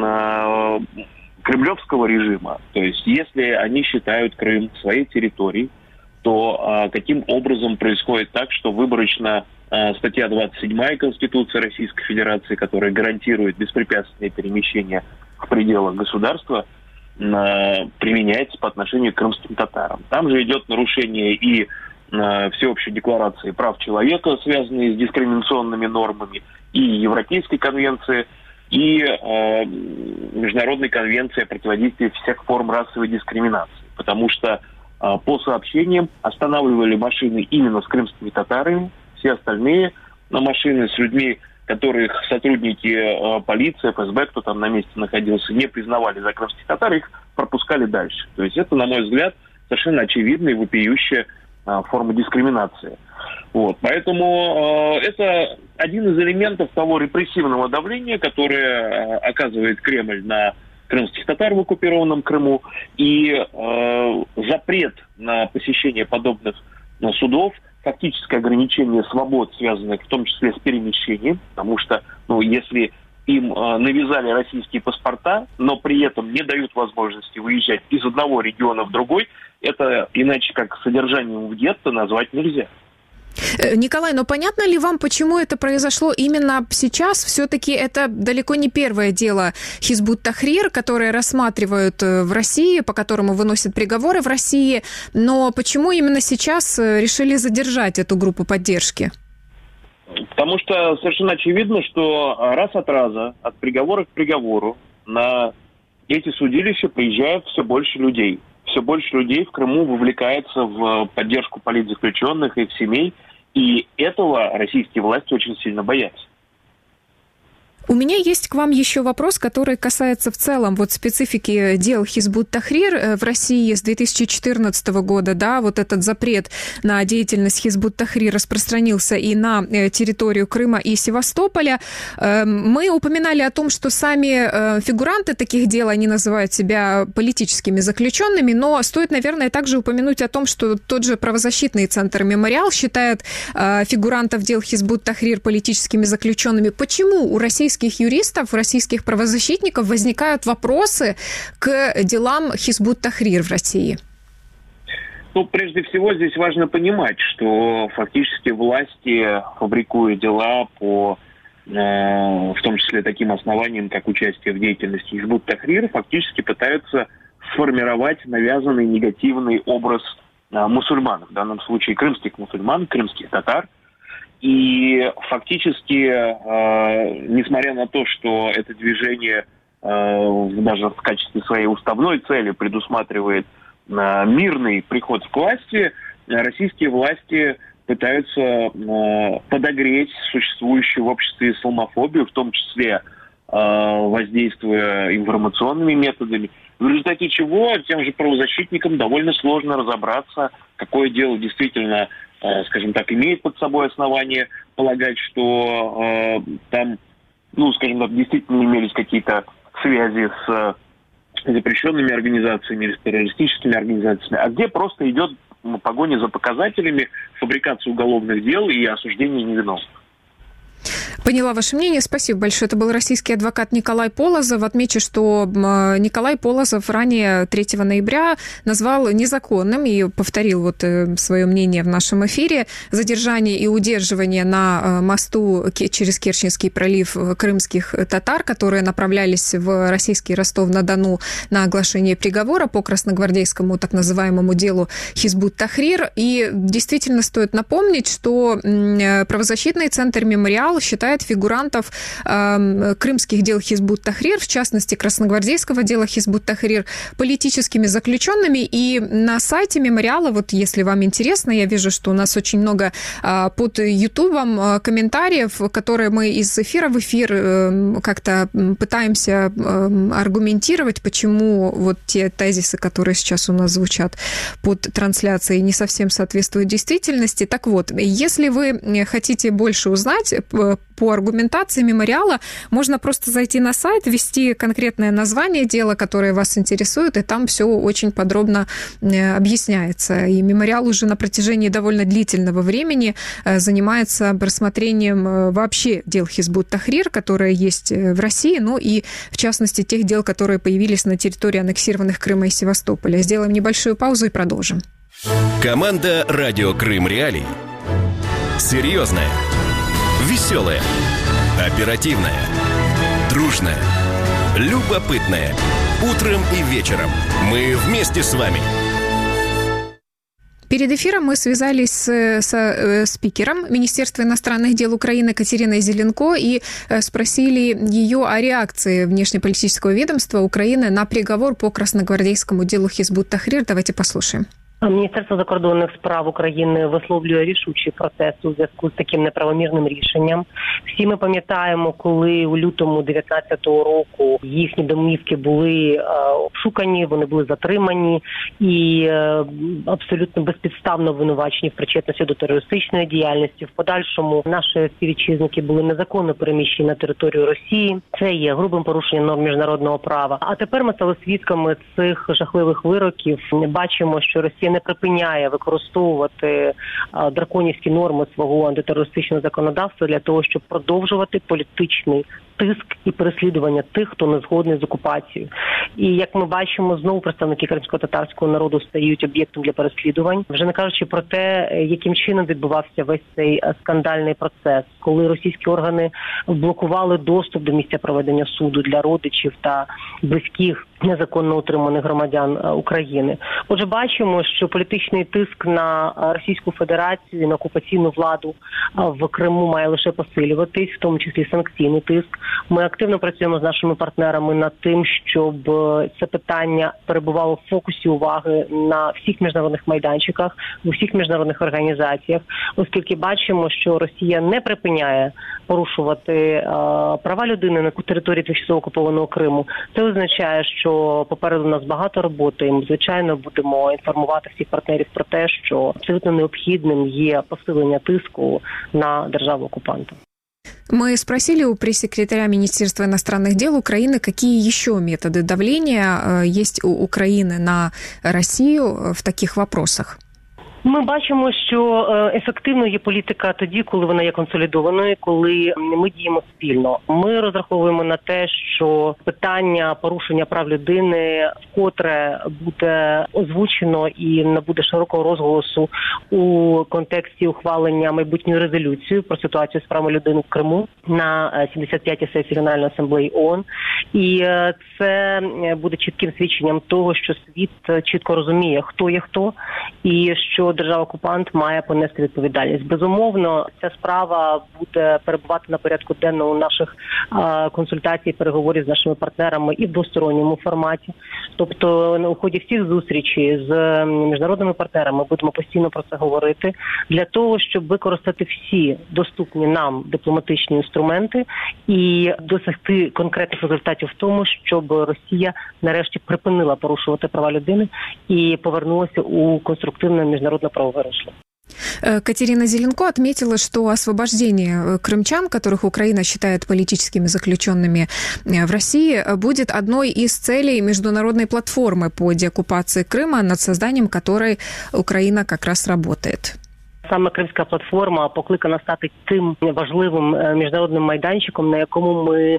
кремлевского режима, то есть если они считают Крым своей территорией, то каким образом происходит так, что выборочно статья 27 Конституции Российской Федерации, которая гарантирует беспрепятственное перемещение в пределах государства, применяется по отношению к крымским татарам. Там же идет нарушение и Всеобщей декларации прав человека, связанные с дискриминационными нормами, и Европейской конвенции, и Международной конвенции о противодействии всех форм расовой дискриминации. Потому что по сообщениям останавливали машины именно с крымскими татарами, все остальные машины с людьми, которых сотрудники полиции, ФСБ, кто там на месте находился, не признавали за крымских татар, их пропускали дальше. То есть это, на мой взгляд, совершенно очевидная и вопиющая форма дискриминации. Вот. Поэтому это один из элементов того репрессивного давления, которое оказывает Кремль на крымских татар в оккупированном Крыму. И запрет на посещение подобных судов, фактическое ограничение свобод, связанных в том числе с перемещением, потому что, если им навязали российские паспорта, но при этом не дают возможности выезжать из одного региона в другой, это иначе как содержанием в гетто назвать нельзя. Николай, но понятно ли вам, почему это произошло именно сейчас? Все-таки это далеко не первое дело Хизбут Тахрир, которое рассматривают в России, по которому выносят приговоры в России. Но почему именно сейчас решили задержать эту группу поддержки? Потому что совершенно очевидно, что раз от раза, от приговора к приговору, на эти судилища приезжает все больше людей. Все больше людей в Крыму вовлекается в поддержку политзаключенных и их семей. И этого российские власти очень сильно боятся. У меня есть к вам еще вопрос, который касается в целом специфики дел Хизбут Тахрир в России с 2014 года. Да, вот этот запрет на деятельность Хизбут Тахрир распространился и на территорию Крыма и Севастополя. Мы упоминали о том, что сами фигуранты таких дел, они называют себя политическими заключенными, но стоит, наверное, также упомянуть о том, что тот же правозащитный центр «Мемориал» считает фигурантов дел Хизбут Тахрир политическими заключенными. Почему у российских юристов, российских правозащитников возникают вопросы к делам Хизбут Тахрир в России? Прежде всего, здесь важно понимать, что фактически власти, фабрикуя дела по, в том числе, таким основаниям, как участие в деятельности Хизбут Тахрир, фактически пытаются сформировать навязанный негативный образ мусульман, в данном случае крымских мусульман, крымских татар. И фактически, несмотря на то, что это движение даже в качестве своей уставной цели предусматривает мирный приход к власти, российские власти пытаются подогреть существующую в обществе исламофобию, в том числе воздействуя информационными методами, в результате чего тем же правозащитникам довольно сложно разобраться, какое дело действительно, скажем так, имеет под собой основание полагать, что там, скажем так, действительно имелись какие-то связи с запрещенными организациями или с террористическими организациями, а где просто идет погоня за показателями, фабрикация уголовных дел и осуждение невиновных. Поняла ваше мнение. Спасибо большое. Это был российский адвокат Николай Полозов. Отмечу, что Николай Полозов ранее 3 ноября назвал незаконным и повторил свое мнение в нашем эфире задержание и удерживание на мосту через Керченский пролив крымских татар, которые направлялись в российский Ростов-на-Дону на оглашение приговора по красногвардейскому так называемому делу Хизбут-Тахрир. И действительно стоит напомнить, что правозащитный центр «Мемориал» считает фигурантов крымских дел Хизбут-Тахрир, в частности, красногвардейского дела Хизбут-Тахрир, политическими заключенными. И на сайте «Мемориала», если вам интересно, я вижу, что у нас очень много под Ютубом комментариев, которые мы из эфира в эфир как-то пытаемся аргументировать, почему те тезисы, которые сейчас у нас звучат под трансляцией, не совсем соответствуют действительности. Так вот, если вы хотите больше узнать по аргументации «Мемориала», можно просто зайти на сайт, ввести конкретное название дела, которое вас интересует, и там все очень подробно объясняется. И «Мемориал» уже на протяжении довольно длительного времени занимается рассмотрением вообще дел Хизбут-Тахрир, которые есть в России, и, в частности, тех дел, которые появились на территории аннексированных Крыма и Севастополя. Сделаем небольшую паузу и продолжим. Команда «Радио Крым Реалии». Серьезная, веселая, оперативная, дружная, любопытная. Утром и вечером мы вместе с вами. Перед эфиром мы связались со спикером Министерства иностранных дел Украины Катериной Зеленко и спросили ее о реакции внешнеполитического ведомства Украины на приговор по красногвардейскому делу Хизбут-Тахрир. Давайте послушаем. Міністерство закордонних справ України висловлює рішучий протест у зв'язку з таким неправомірним рішенням. Всі ми пам'ятаємо, коли у лютому 19-го року їхні домівки були обшукані, вони були затримані і абсолютно безпідставно обвинувачені в причетності до терористичної діяльності. В подальшому наші співвітчизники були незаконно переміщені на територію Росії. Це є грубим порушенням норм міжнародного права. А тепер ми стали свідками цих жахливих вироків. Бачимо, що Росія не припиняє використовувати драконівські норми свого антитерористичного законодавства для того, щоб продовжувати політичний тиск і переслідування тих, хто не згодний з окупацією. І, як ми бачимо, знову представники кримсько-татарського народу стають об'єктом для переслідувань. Вже не кажучи про те, яким чином відбувався весь цей скандальний процес, коли російські органи блокували доступ до місця проведення суду для родичів та близьких незаконно утриманих громадян України. Отже, бачимо, що політичний тиск на Російську Федерацію, на окупаційну владу в Криму має лише посилюватись, в тому числі санкційний тиск. Ми активно працюємо з нашими партнерами над тим, щоб це питання перебувало в фокусі уваги на всіх міжнародних майданчиках, у всіх міжнародних організаціях, оскільки бачимо, що Росія не припиняє порушувати права людини на території тимчасово окупованого Криму. Це означає, що попереду у нас багато роботи, і ми, звичайно, будемо інформувати всіх партнерів про те, що абсолютно необхідним є посилення тиску на державу-окупанта. Мы спросили у пресс-секретаря Министерства иностранных дел Украины, какие еще методы давления есть у Украины на Россию в таких вопросах. Ми бачимо, що ефективною є політика тоді, коли вона є консолідованою, коли ми діємо спільно. Ми розраховуємо на те, що питання порушення прав людини вкотре буде озвучено і набуде широкого розголосу у контексті ухвалення майбутньої резолюції про ситуацію з правами людини в Криму на 75-й сесії Генеральної асамблеї ООН. І це буде чітким свідченням того, що світ чітко розуміє, хто є хто, і що що держава-окупант має понести відповідальність. Безумовно, ця справа буде перебувати на порядку денному наших консультацій, переговорів з нашими партнерами і в двосторонньому форматі. Тобто у ході всіх зустрічей з міжнародними партнерами будемо постійно про це говорити, для того, щоб використати всі доступні нам дипломатичні інструменти і досягти конкретних результатів в тому, щоб Росія нарешті припинила порушувати права людини и повернулась у конструктивное международно-правовое русло. Катерина Зеленко отметила, что освобождение крымчан, которых Украина считает политическими заключенными в России, будет одной из целей международной платформы по деоккупации Крыма, над созданием которой Украина как раз работает. Саме Кримська платформа покликана стати тим важливим міжнародним майданчиком, на якому ми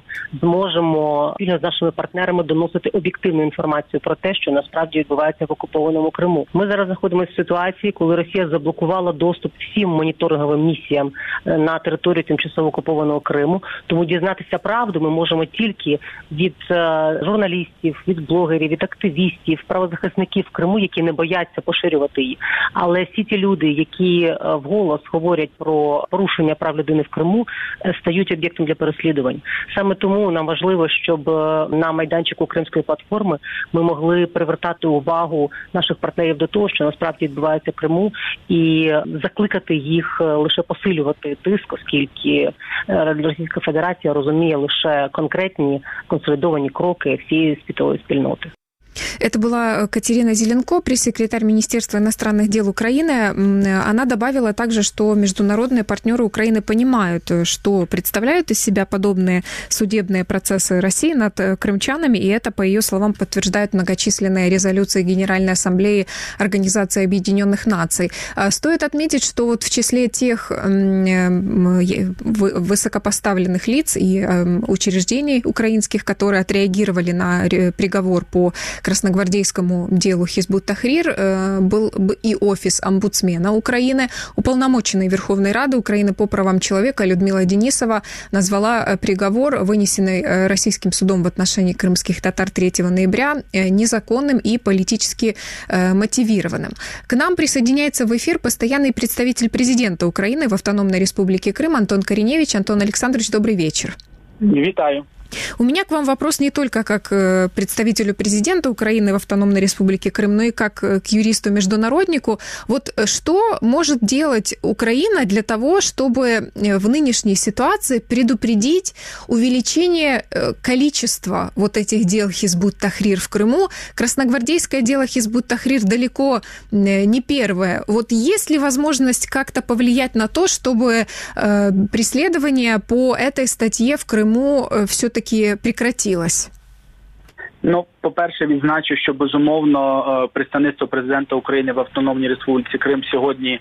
зможемо спільно з нашими партнерами доносити об'єктивну інформацію про те, що насправді відбувається в окупованому Криму. Ми зараз знаходимося в ситуації, коли Росія заблокувала доступ всім моніторинговим місіям на територію тимчасово окупованого Криму. Тому дізнатися правду ми можемо тільки від журналістів, від блогерів, від активістів, правозахисників в Криму, які не бояться поширювати її. Але всі ті люди, які вголос говорять про порушення прав людини в Криму, стають об'єктом для переслідувань. Саме тому нам важливо, щоб на майданчику Кримської платформи ми могли привертати увагу наших партнерів до того, що насправді відбувається в Криму, і закликати їх лише посилювати тиск, оскільки Російська Федерація розуміє лише конкретні консолідовані кроки всієї світової спільноти. Это была Катерина Зеленко, пресс-секретарь Министерства иностранных дел Украины. Она добавила также, что международные партнеры Украины понимают, что представляют из себя подобные судебные процессы России над крымчанами, и это, по ее словам, подтверждают многочисленные резолюции Генеральной Ассамблеи Организации Объединенных Наций. Стоит отметить, что вот в числе тех высокопоставленных лиц и учреждений украинских, которые отреагировали на приговор по красногвардейскому делу Хизбут-Тахрир, был и офис омбудсмена Украины. Уполномоченный Верховной Рады Украины по правам человека Людмила Денисова назвала приговор, вынесенный российским судом в отношении крымских татар 3 ноября, незаконным и политически мотивированным. К нам присоединяется в эфир постоянный представитель президента Украины в Автономной Республике Крым Антон Кориневич. Антон Александрович, добрый вечер. Витаю. У меня к вам вопрос не только как к представителю президента Украины в Автономной Республике Крым, но и как к юристу-международнику. Вот что может делать Украина для того, чтобы в нынешней ситуации предупредить увеличение количества вот этих дел Хизбут-Тахрир в Крыму? Красногвардейское дело Хизбут-Тахрир далеко не первое. Вот есть ли возможность как-то повлиять на то, чтобы преследование по этой статье в Крыму все-таки прекратилось? Ну, по-перше, відзначу, що, безумовно, представництво президента України в Автономній Республіці Крим сьогодні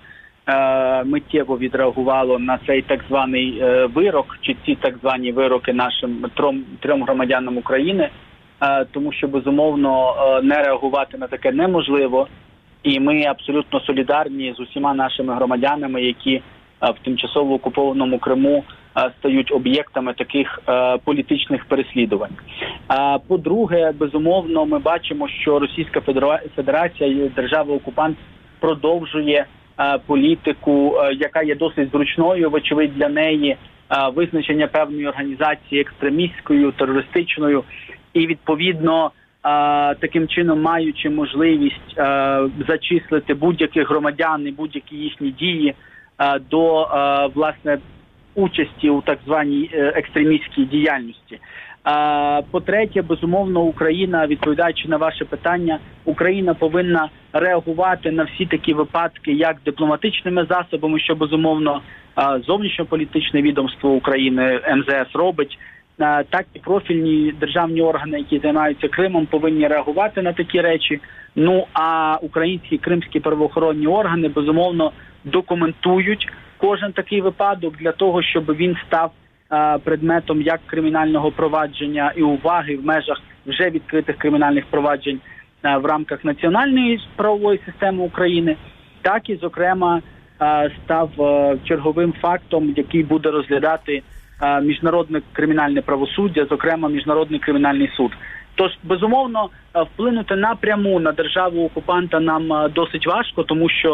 миттєво відреагувало на цей так званий вирок, чи ці так звані вироки нашим трьом громадянам України, тому що, безумовно, не реагувати на таке неможливо. І ми абсолютно солідарні з усіма нашими громадянами, які в тимчасово окупованому Криму стають об'єктами таких політичних переслідувань. По-друге, безумовно, ми бачимо, що Російська Федерація, держава-окупант, продовжує політику, яка є досить зручною, вочевидь, для неї, визначення певної організації екстремістською, терористичною, і, відповідно, таким чином, маючи можливість зачислити будь-яких громадян і будь-які їхні дії до, власне, участі у так званій екстремістській діяльності. По-третє, безумовно, Україна, відповідаючи на ваше питання, Україна повинна реагувати на всі такі випадки як дипломатичними засобами, що, безумовно, зовнішньополітичне відомство України, МЗС робить, так і профільні державні органи, які займаються Кримом, повинні реагувати на такі речі. Ну, а українські кримські правоохоронні органи, безумовно, документують кожен такий випадок для того, щоб він став предметом як кримінального провадження і уваги в межах вже відкритих кримінальних проваджень в рамках національної правової системи України, так і, зокрема, став черговим фактом, який буде розглядати міжнародне кримінальне правосуддя, зокрема Міжнародний кримінальний суд. Тож, безумовно, вплинути напряму на державу-окупанта нам досить важко, тому що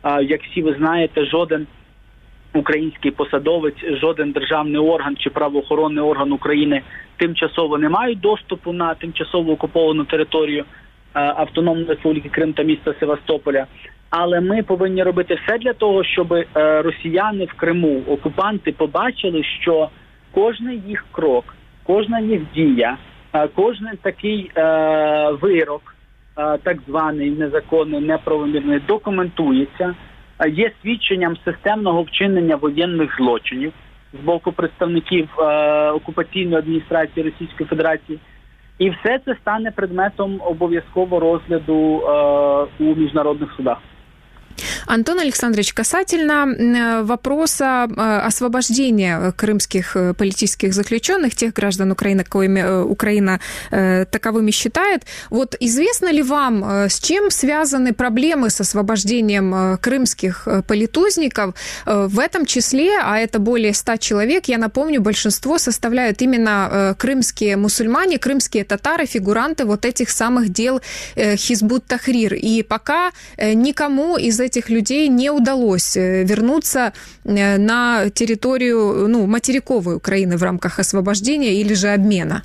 як всі ви знаєте, жоден український посадовець, жоден державний орган чи правоохоронний орган України тимчасово не мають доступу на тимчасово окуповану територію Автономної Республіки Крим та міста Севастополя. Але ми повинні робити все для того, щоб росіяни в Криму, окупанти, побачили, що кожен їх крок, кожна їх дія, кожен такий вирок, так званий незаконний, неправомірний, документується, є свідченням системного вчинення воєнних злочинів з боку представників окупаційної адміністрації Російської Федерації. І все це стане предметом обов'язкового розгляду у міжнародних судах. Антон Александрович, касательно вопроса освобождения крымских политических заключенных, тех граждан Украины, коими Украина таковыми считает, вот известно ли вам, с чем связаны проблемы с освобождением крымских политузников, в этом числе, а это более 100 человек, я напомню, большинство составляют именно крымские мусульмане, крымские татары, фигуранты вот этих самых дел Хизбут-Тахрир. И пока никому из этих людей не удалось вернуться на территорию, материковой Украины в рамках освобождения или же обмена?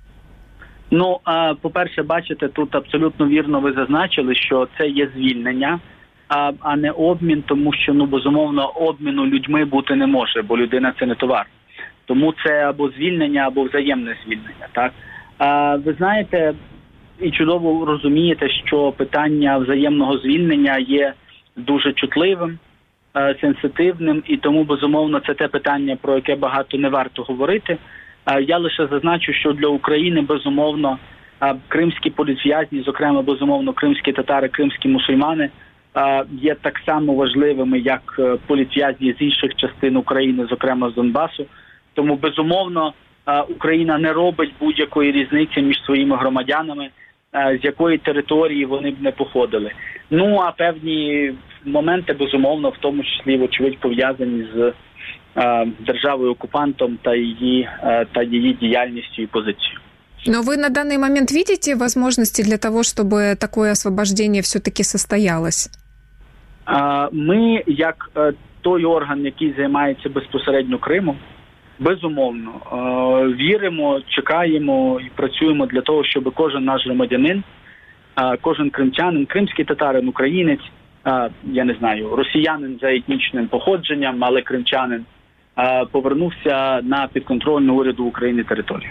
По-перше, бачите, тут абсолютно вірно ви зазначили, що це є звільнення, а не обмін, тому що, безумовно, обміну людьми бути не може, бо людина – це не товар. Тому це або звільнення, або взаємне звільнення, так? Ви знаєте і чудово розумієте, що питання взаємного звільнення є дуже чутливим, сенситивним, і тому, безумовно, це те питання, про яке багато не варто говорити. Я лише зазначу, що для України, безумовно, кримські політв'язні, зокрема, безумовно, кримські татари, кримські мусульмани, є так само важливими, як політв'язні з інших частин України, зокрема з Донбасу. Тому, безумовно, Україна не робить будь-якої різниці між своїми громадянами, з якої території вони б не походили. А певні моменти, безумовно, в тому числі, вочевидь, пов'язані з державою-оккупантом та її діяльністю і позицією. Но вы на данный момент видите возможности для того, чтобы такое освобождение все-таки состоялось? Ми, як той орган, який займається безпосередньо Кримом, безумовно, віримо, чекаємо і працюємо для того, щоб кожен наш громадянин, кожен кримчанин, кримський татарин, українець, я не знаю, росіянин за етнічним походженням, але кримчанин, повернувся на підконтрольну уряду України територію.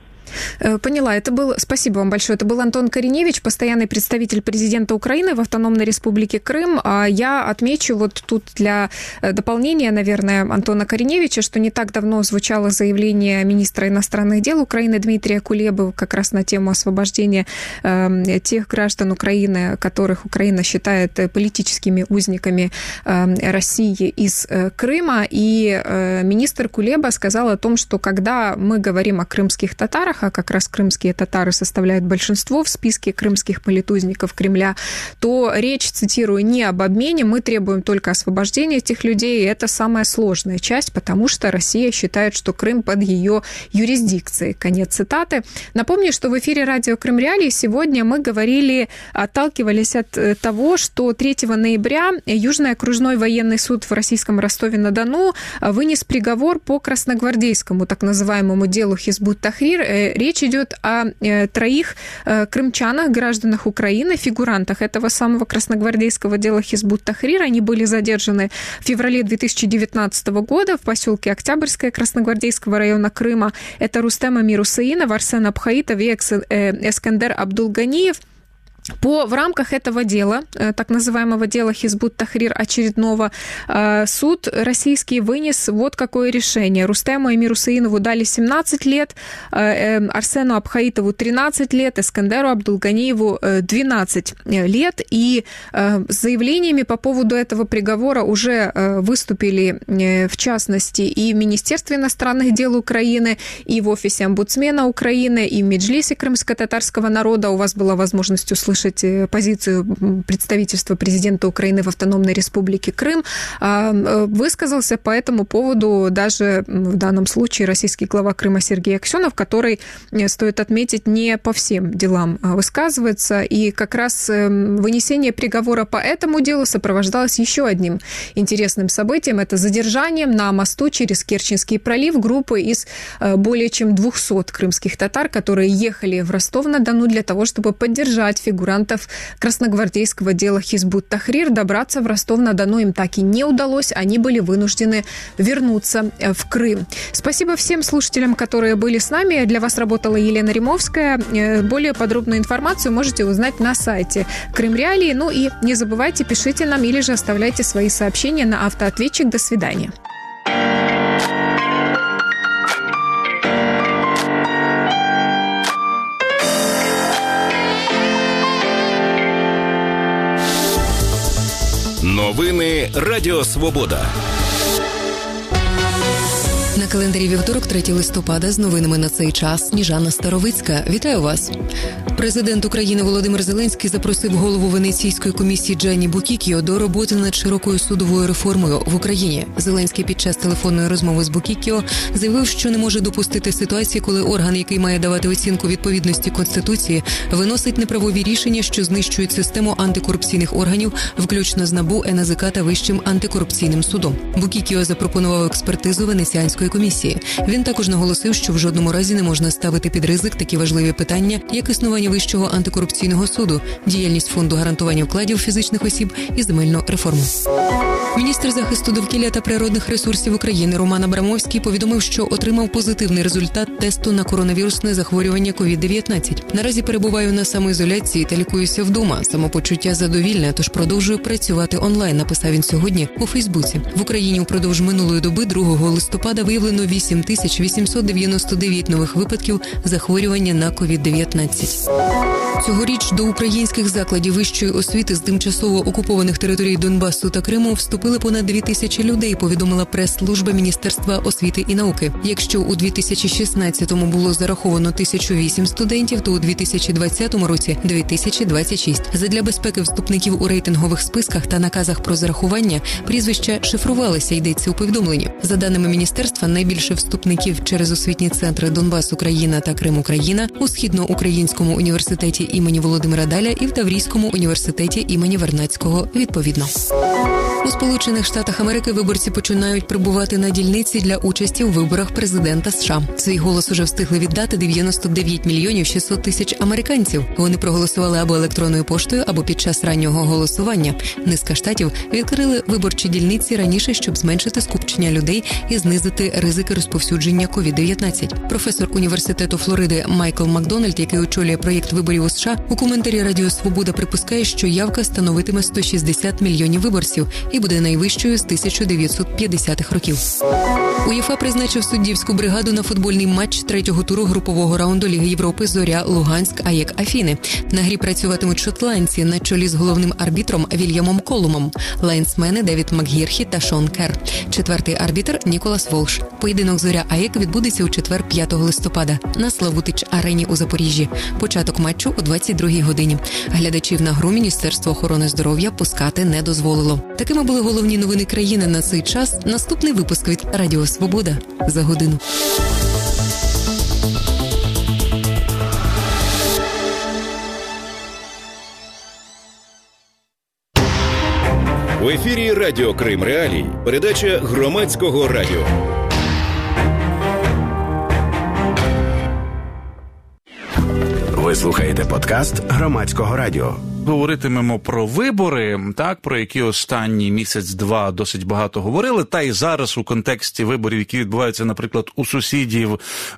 Поняла. Спасибо вам большое. Это был Антон Кореневич, постоянный представитель президента Украины в Автономной Республике Крым. Я отмечу вот тут для дополнения, наверное, Антона Кореневича, что не так давно звучало заявление министра иностранных дел Украины Дмитрия Кулебы как раз на тему освобождения тех граждан Украины, которых Украина считает политическими узниками России из Крыма. И министр Кулеба сказал о том, что когда мы говорим о крымских татарах, а как раз крымские татары составляют большинство в списке крымских политузников Кремля, то речь, цитирую, не об обмене, мы требуем только освобождения этих людей, и это самая сложная часть, потому что Россия считает, что Крым под ее юрисдикцией. Конец цитаты. Напомню, что в эфире радио Крым Реалии сегодня мы отталкивались от того, что 3 ноября Южный окружной военный суд в российском Ростове-на-Дону вынес приговор по красногвардейскому так называемому делу Хизбут-Тахрир. Речь идет о 3 крымчанах, гражданах Украины, фигурантах этого самого красногвардейского дела Хизбут-Тахрир. Они были задержаны в феврале 2019 года в поселке Октябрьское Красногвардейского района Крыма. Это Рустем Амир Усаинов, Арсен Абхаитов и Эскандер Абдулганиев. В рамках этого дела, так называемого дела Хизбут-Тахрир очередного, суд российский вынес вот какое решение. Рустему Амиру Усаинову дали 17 лет, Арсену Абхаитову 13 лет, Эскандеру Абдулганиеву 12 лет. И с заявлениями по поводу этого приговора уже выступили, в частности, и в Министерстве иностранных дел Украины, и в Офисе омбудсмена Украины, и в Меджлисе крымско-татарского народа. У вас была возможность услышать услышать позицию представительства президента Украины в Автономной Республике Крым. Высказался по этому поводу даже в данном случае российский глава Крыма Сергей Аксенов, который, стоит отметить, не по всем делам высказывается. И как раз вынесение приговора по этому делу сопровождалось еще одним интересным событием. Это задержанием на мосту через Керченский пролив группы из более чем 200 крымских татар, которые ехали в Ростов-на-Дону для того, чтобы поддержать фигурантов красногвардейского дела Хизбут Тахрир. Добраться в Ростов-на-Дону им так и не удалось. Они были вынуждены вернуться в Крым. Спасибо всем слушателям, которые были с нами. Для вас работала Елена Римовская. Более подробную информацию можете узнать на сайте Крым Реалии. Ну и не забывайте, пишите нам или же оставляйте свои сообщения на автоответчик. До свидания. Новини Радіо Свобода. На календарі вівторок, 3 листопада, з новинами на цей час Сніжана Старовицька. Вітаю вас. Президент України Володимир Зеленський запросив голову Венеційської комісії Джанні Букіккіо до роботи над широкою судовою реформою в Україні. Зеленський під час телефонної розмови з Букіккіо заявив, що не може допустити ситуації, коли орган, який має давати оцінку відповідності Конституції, виносить неправові рішення, що знищують систему антикорупційних органів, включно з НАБУ, НАЗК та Вищим антикорупційним судом. Букіккіо запропонував експертизу Венеціанської комісії. Він також наголосив, що в жодному разі не можна ставити під ризик такі важливі питання, як існування Вищого антикорупційного суду, діяльність фонду гарантування вкладів фізичних осіб і земельну реформу. Міністр захисту довкілля та природних ресурсів України Роман Абрамовський повідомив, що отримав позитивний результат тесту на коронавірусне захворювання COVID-19. Наразі перебуваю на самоізоляції та лікуюся вдома. Самопочуття задовільне, тож продовжую працювати онлайн, написав він сьогодні у Фейсбуці. В Україні впродовж минулої доби, 2 листопада, виявлено 8899 нових випадків захворювання на COVID-19. Цьогоріч до українських закладів вищої освіти з тимчасово окупованих територій Донбасу та Криму вступили понад 2000 людей, повідомила прес-служба Міністерства освіти і науки. Якщо у 2016-му було зараховано 1008 студентів, то у 2020 році 2026. Задля безпеки вступників у рейтингових списках та наказах про зарахування прізвища шифрувалися, йдеться у повідомленні. За даними міністерства, найбільше вступників через освітні центри Донбас Україна та Крим Україна у Східноукраїнському університеті імені Володимира Даля і в Таврійському університеті імені Вернадського відповідно. У Сполучених Штатах Америки виборці починають прибувати на дільниці для участі у виборах президента США. Свій голос уже встигли віддати 99 мільйонів 600 тисяч американців. Вони проголосували або електронною поштою, або під час раннього голосування. Низка штатів відкрили виборчі дільниці раніше, щоб зменшити скупчення людей і знизити ризики розповсюдження COVID-19. Професор університету Флориди Майкл Макдональд, який очолює проєкт виборів у США, у коментарі Радіо Свобода припускає, що явка становитиме 160 мільйонів виборців і буде найвищою з 1950-х років. УЄФА призначив суддівську бригаду на футбольний матч 3-го туру групового раунду Ліги Європи «Зоря Луганськ АЕК Афіни». На грі працюватимуть шотландці на чолі з головним арбітром Вільямом Колумом, лайнсмени Девід Макгірхі та Шон Кер. 4-й арбітр Ніколас Волш. Поєдинок «Зоря АЕК» відбудеться у четвер 5 листопада на Славутич-арені у Запоріжжі. Початок матчу о 22-й годині. Глядачів на гру Міністерство охорони здоров'я пускати не дозволило. Такими були головні новини країни на цей час. Наступний випуск від Радіо Свобода за годину. В ефірі Радіо Крим Реалії. Передача громадського радіо. Ви слухаєте подкаст Громадського радіо. Говоритимемо про вибори, так, про які останній місяць-два досить багато говорили, та й зараз у контексті виборів, які відбуваються, наприклад, у сусідів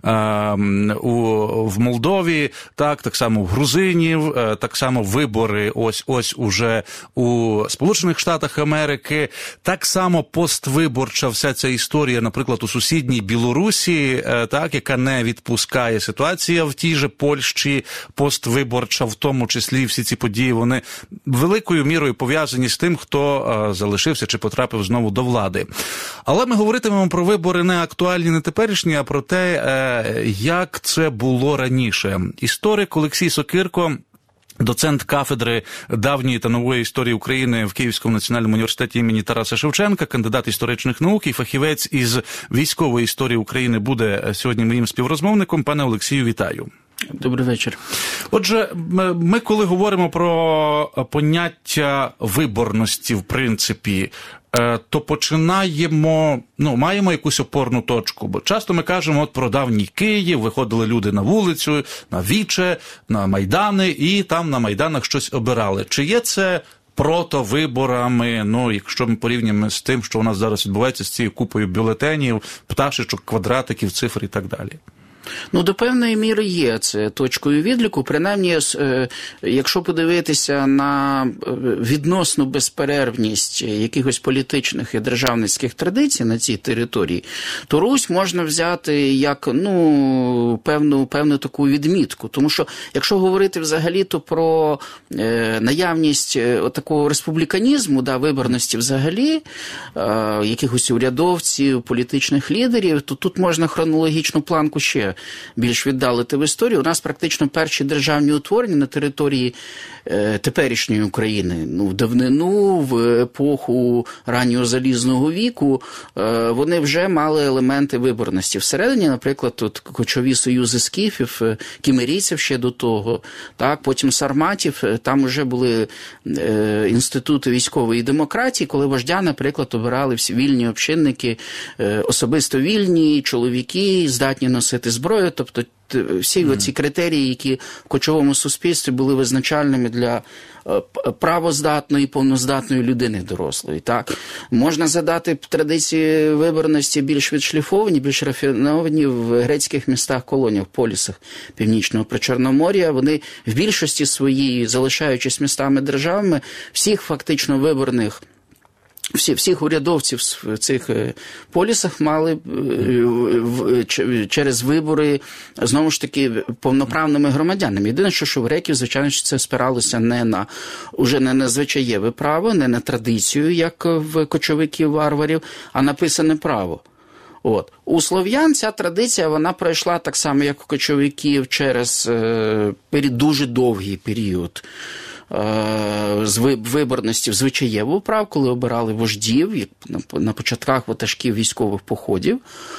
в Молдові, так само в грузинів, так само вибори ось уже у Сполучених Штатах Америки, так само поствиборча вся ця історія, наприклад, у сусідній Білорусі, так, яка не відпускає ситуація в тій же Польщі, поствиборча, в тому числі всі ці події, вони великою мірою пов'язані з тим, хто залишився чи потрапив знову до влади. Але ми говоритимемо про вибори не актуальні, не теперішні, а про те, як це було раніше. Історик Олексій Сокирко доцент кафедри давньої та нової історії України в Київському національному університеті імені Тараса Шевченка, кандидат історичних наук і фахівець із військової історії України буде сьогодні моїм співрозмовником. Пане Олексію, вітаю. Добрий вечір. Отже, ми коли говоримо про поняття виборності, в принципі, то починаємо, маємо якусь опорну точку. Бо часто ми кажемо от про давній Київ, виходили люди на вулицю, на Віче, на Майдани, і там на Майданах щось обирали. Чи є це протовиборами, якщо ми порівняємо з тим, що у нас зараз відбувається з цією купою бюлетенів, пташечок, квадратиків, цифр і так далі? До певної міри є це точкою відліку. Принаймні, якщо подивитися на відносну безперервність якихось політичних і державницьких традицій на цій території, то Русь можна взяти як певну таку відмітку. Тому що, якщо говорити взагалі-то про наявність такого республіканізму, виборності взагалі, якихось урядовців, політичних лідерів, то тут можна хронологічну планку ще більш віддалити в історію. У нас практично перші державні утворення на території теперішньої України, в давнину, в епоху раннього залізного віку, вони вже мали елементи виборності. Всередині, наприклад, тут кочові союзи скіфів, кімерійців ще до того, потім сарматів, там вже були інститути військової демократії, коли вождя, наприклад, обирали всі вільні общинники, особисто вільні, чоловіки, здатні носити зброю, тобто всі ці критерії, які в кочовому суспільстві були визначальними для правоздатної, повноздатної людини дорослої. Можна згадати традиції виборності більш відшліфовані, більш рафіновані в грецьких містах-колоніях, полісах Північного Причорномор'я. Вони в більшості своїй, залишаючись містами-державами, всіх фактично виборних всіх урядовців в цих полісах мали через вибори, знову ж таки, повноправними громадянами. Єдине, що в греків, звичайно, це спиралося уже не на звичаєве право, не на традицію, як в кочовиків-варварів, а на писане право. У слов'ян ця традиція, вона пройшла так само, як у кочовиків, через дуже довгий період з виборності в звичаєву прав, коли обирали вождів на початках ватажків військових походів,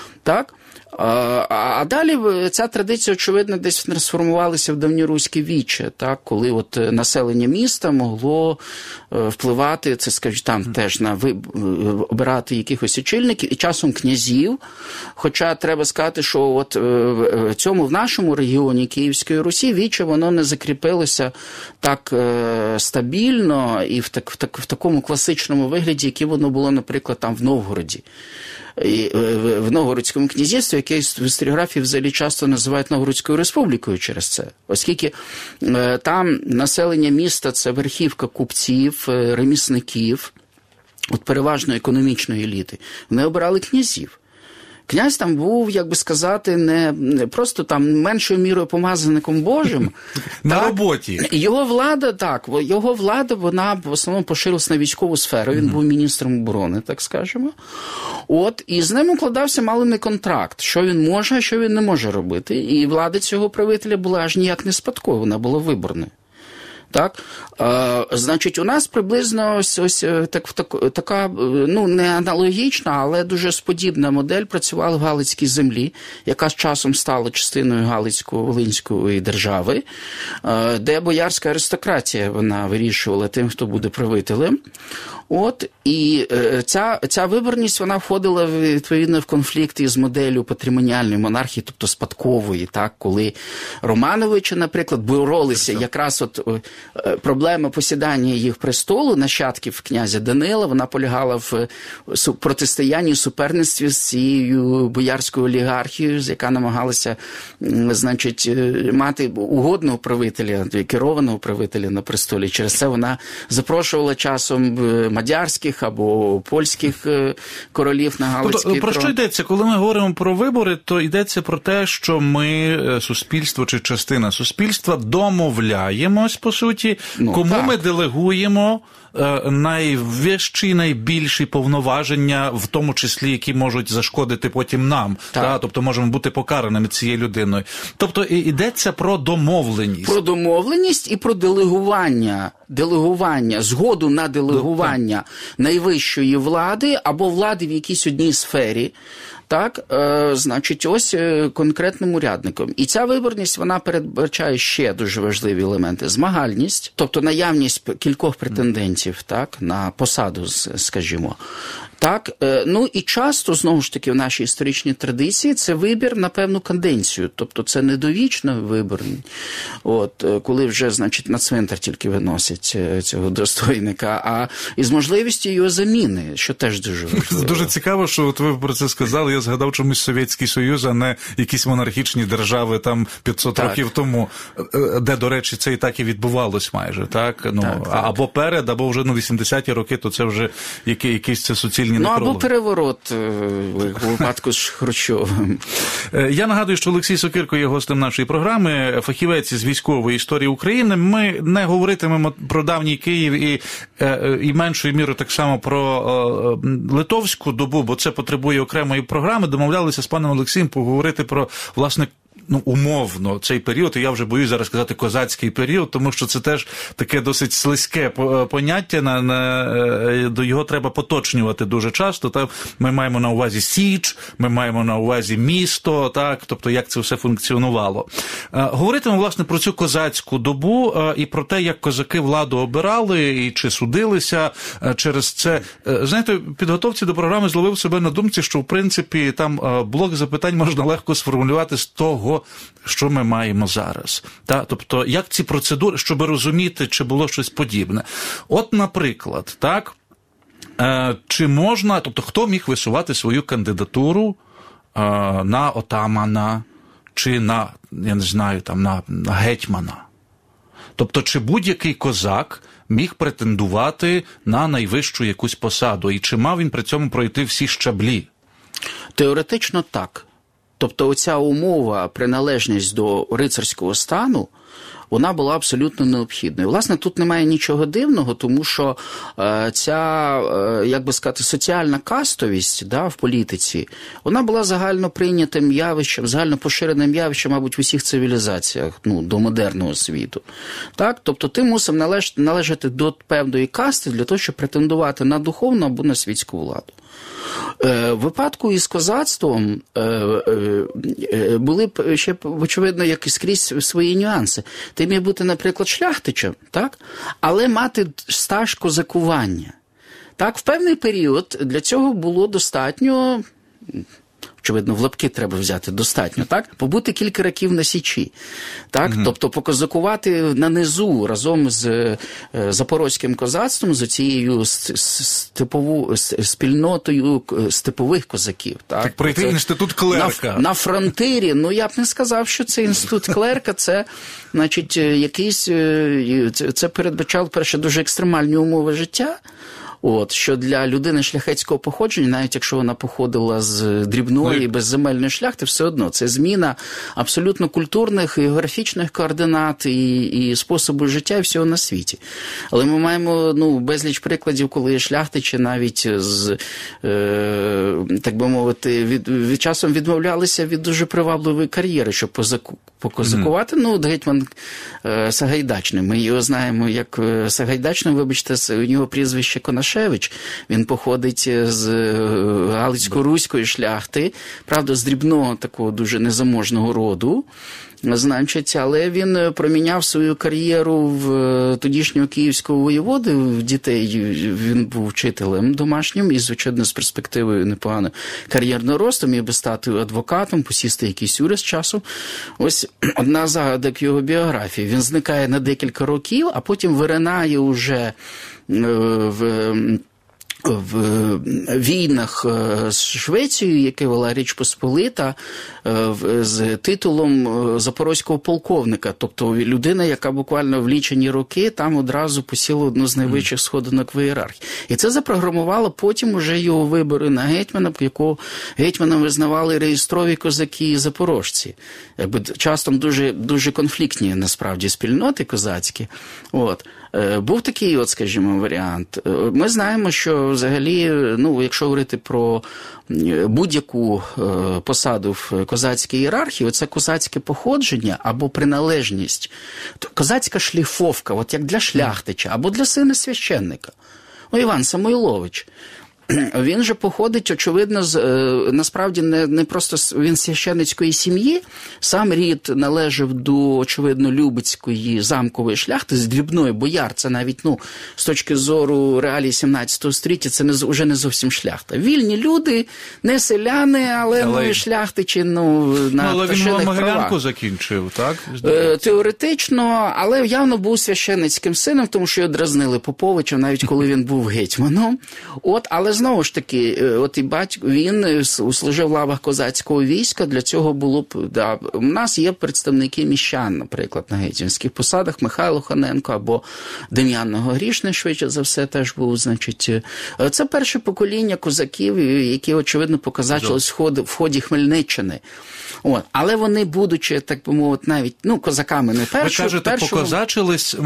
А далі ця традиція, очевидно, десь трансформувалася в давньоруське віче, коли населення міста могло впливати, це, скажімо, там теж обирати якихось очільників і часом князів. Хоча треба сказати, що в нашому регіоні Київської Русі віче, воно не закріпилося так стабільно і в такому класичному вигляді, яким воно було, наприклад, там в Новгороді. В Новгородському князівстві, яке в історіографії взагалі часто називають Новгородською республікою через це. Оскільки там населення міста – це верхівка купців, ремісників, переважно економічної еліти. Вони обирали князів. Князь там був, як би сказати, не просто там меншою мірою помазаником Божим. На роботі. Його влада, вона в основному поширилась на військову сферу. Він був міністром оборони, так скажемо. І з ним укладався маленький контракт, що він може, а що він не може робити. І влада цього правителя була аж ніяк не спадкова, вона була виборною. Значить, у нас приблизно така, не аналогічна, але дуже сподібна модель працювала в Галицькій землі, яка з часом стала частиною Галицько-Волинської держави, де боярська аристократія, вона вирішувала тим, хто буде правителем. І ця виборність, вона входила відповідно в конфлікт із моделлю патримоніальної монархії, тобто спадкової, коли Романовичі, наприклад, боролися якраз проблема посідання їх престолу, нащадків князя Данила, вона полягала в протистоянні, суперництві з цією боярською олігархією, яка намагалася, мати угодного правителя, керованого правителя на престолі. Через це вона запрошувала часом мадярських або польських королів на Галицький трон. Про що йдеться? Коли ми говоримо про вибори, то йдеться про те, що ми, суспільство чи частина суспільства, домовляємось, по суті, суті, кому ми делегуємо найвищі, найбільші повноваження, в тому числі, які можуть зашкодити потім нам. Тобто можемо бути покараними цією людиною. Тобто йдеться про домовленість. Про домовленість і про делегування, згоду на делегування найвищої влади або влади в якійсь одній сфері. Так, значить, ось конкретним урядником. І ця виборність, вона передбачає ще дуже важливі елементи. Змагальність, тобто наявність кількох претендентів, так, на посаду, скажімо. Так, ну і часто, знову ж таки, в нашій історичній традиції це вибір на певну каденцію. Тобто це не довічно вибір, коли вже, значить, на цвинтар тільки виносять цього достойника, а із можливістю його заміни, що теж дуже важливо. Дуже цікаво, що от ви про це сказали. Я згадав чомусь Совєтський Союз, а не якісь монархічні держави там 500 років тому, де, до речі, це і так і відбувалось майже, так? Або перед, або вже 80-ті роки, то це вже якийсь це суцільний некролог. Або переворот у випадку з Хрущовим. Я нагадую, що Олексій Сокирко є гостем нашої програми, фахівець із військової історії України. Ми не говоритимемо про давній Київ і меншою мірою так само про литовську добу, бо це потребує окремої програми. Домовлялися з паном Олексієм поговорити про, власне, умовно цей період, і я вже боюсь зараз сказати козацький період, тому що це теж таке досить слизьке поняття, до його треба поточнювати дуже часто. Так? Ми маємо на увазі Січ, ми маємо на увазі місто, так? Тобто як це все функціонувало. Говоритимемо, власне, про цю козацьку добу і про те, як козаки владу обирали і чи судилися через це. Знаєте, в підготовці до програми зловив себе на думці, що, в принципі, там блок запитань можна легко сформулювати з того, що ми маємо зараз. Тобто, як ці процедури, щоб розуміти, чи було щось подібне. От, наприклад, так, чи можна, тобто, хто міг висувати свою кандидатуру на отамана, чи на, я не знаю, там, на гетьмана? Тобто, чи будь-який козак міг претендувати на найвищу якусь посаду, і чи мав він при цьому пройти всі щаблі? Теоретично так. Тобто оця умова, приналежність до рицарського стану, вона була абсолютно необхідною. Власне, тут немає нічого дивного, тому що ця, як би сказати, соціальна кастовість в політиці, вона була загально прийнятим явищем, загально поширеним явищем, мабуть, в усіх цивілізаціях, до модерного світу. Так? Тобто ти мусив належати до певної касти для того, щоб претендувати на духовну або на світську владу. В випадку із козацтвом були б ще, очевидно, як і скрізь свої нюанси. Ти міг бути, наприклад, шляхтичем, так? Але мати стаж козакування. Так, в певний період для цього було достатньо, очевидно, в лапки треба взяти достатньо, так? Побути кілька років на Січі, так? Тобто покозакувати на низу разом з запорозьким козацтвом, з цією спільнотою степових козаків. Так, пройти інститут клерка. На фронтирі, я б не сказав, що це інститут клерка, це, значить, якийсь, це передбачало, перше, дуже екстремальні умови життя. Що для людини шляхетського походження, навіть якщо вона походила з дрібної, безземельної шляхти, все одно це зміна абсолютно культурних, географічних координат і способу життя і всього на світі. Але ми маємо безліч прикладів, коли шляхтичі навіть так би мовити, від часом відмовлялися від дуже привабливої кар'єри, щоб покозакувати. Гетьман Сагайдачний. Ми його знаємо як Сагайдачний, вибачте, у нього прізвище Конашевич. Він походить з галицько-руської шляхти, правда, з дрібного такого дуже незаможного роду. Значить, але він проміняв свою кар'єру в тодішнього київського воєводи, в дітей. Він був вчителем домашнім і, звичайно, з перспективою непоганою кар'єрного росту, міг би стати адвокатом, посісти якийсь уряд з часу. Ось одна загадок його біографії. Він зникає на декілька років, а потім виринає уже в війнах з Швецією, яке вела Річ Посполита, з титулом запорозького полковника. Тобто людина, яка буквально в лічені роки там одразу посіла одну з найвищих сходинок в ієрархії. І це запрограмувало потім уже його вибори на гетьмана, якого гетьманом визнавали реєстрові козаки і запорожці. Якби часом дуже конфліктні, насправді, спільноти козацькі. От. Був такий, от, скажімо, варіант. Ми знаємо, що взагалі, ну, якщо говорити про будь-яку посаду в козацькій ієрархії, оце козацьке походження або приналежність, то козацька шліфовка, от як для шляхтича або для сина священника. Ну, Іван Самойлович. Він же походить, очевидно, насправді не просто він з священницької сім'ї, сам рід належав до, очевидно, Любецької замкової шляхти, з дрібної бояр, це навіть, ну, з точки зору реалій 17 століття, це вже не зовсім шляхта. Вільні люди, не селяни, але шляхтичі, ну, на пташиних правах. Але він Могилянку закінчив, так? Теоретично, але явно був священницьким сином, тому що його дразнили Поповичем, навіть коли він був гетьманом. Але знову ж таки, от і батько, він служив в лавах козацького війська, для цього було б, да, у нас є представники міщан, наприклад, на гетьманських посадах, Михайло Ханенко або Дем'ян Ногорішний, швидше за все, теж був, значить, це перше покоління козаків, які, очевидно, покозачились в ході Хмельниччини. От. Але вони, будучи, так би мовити, навіть, ну, козаками не першого... Ви кажете, покозачились,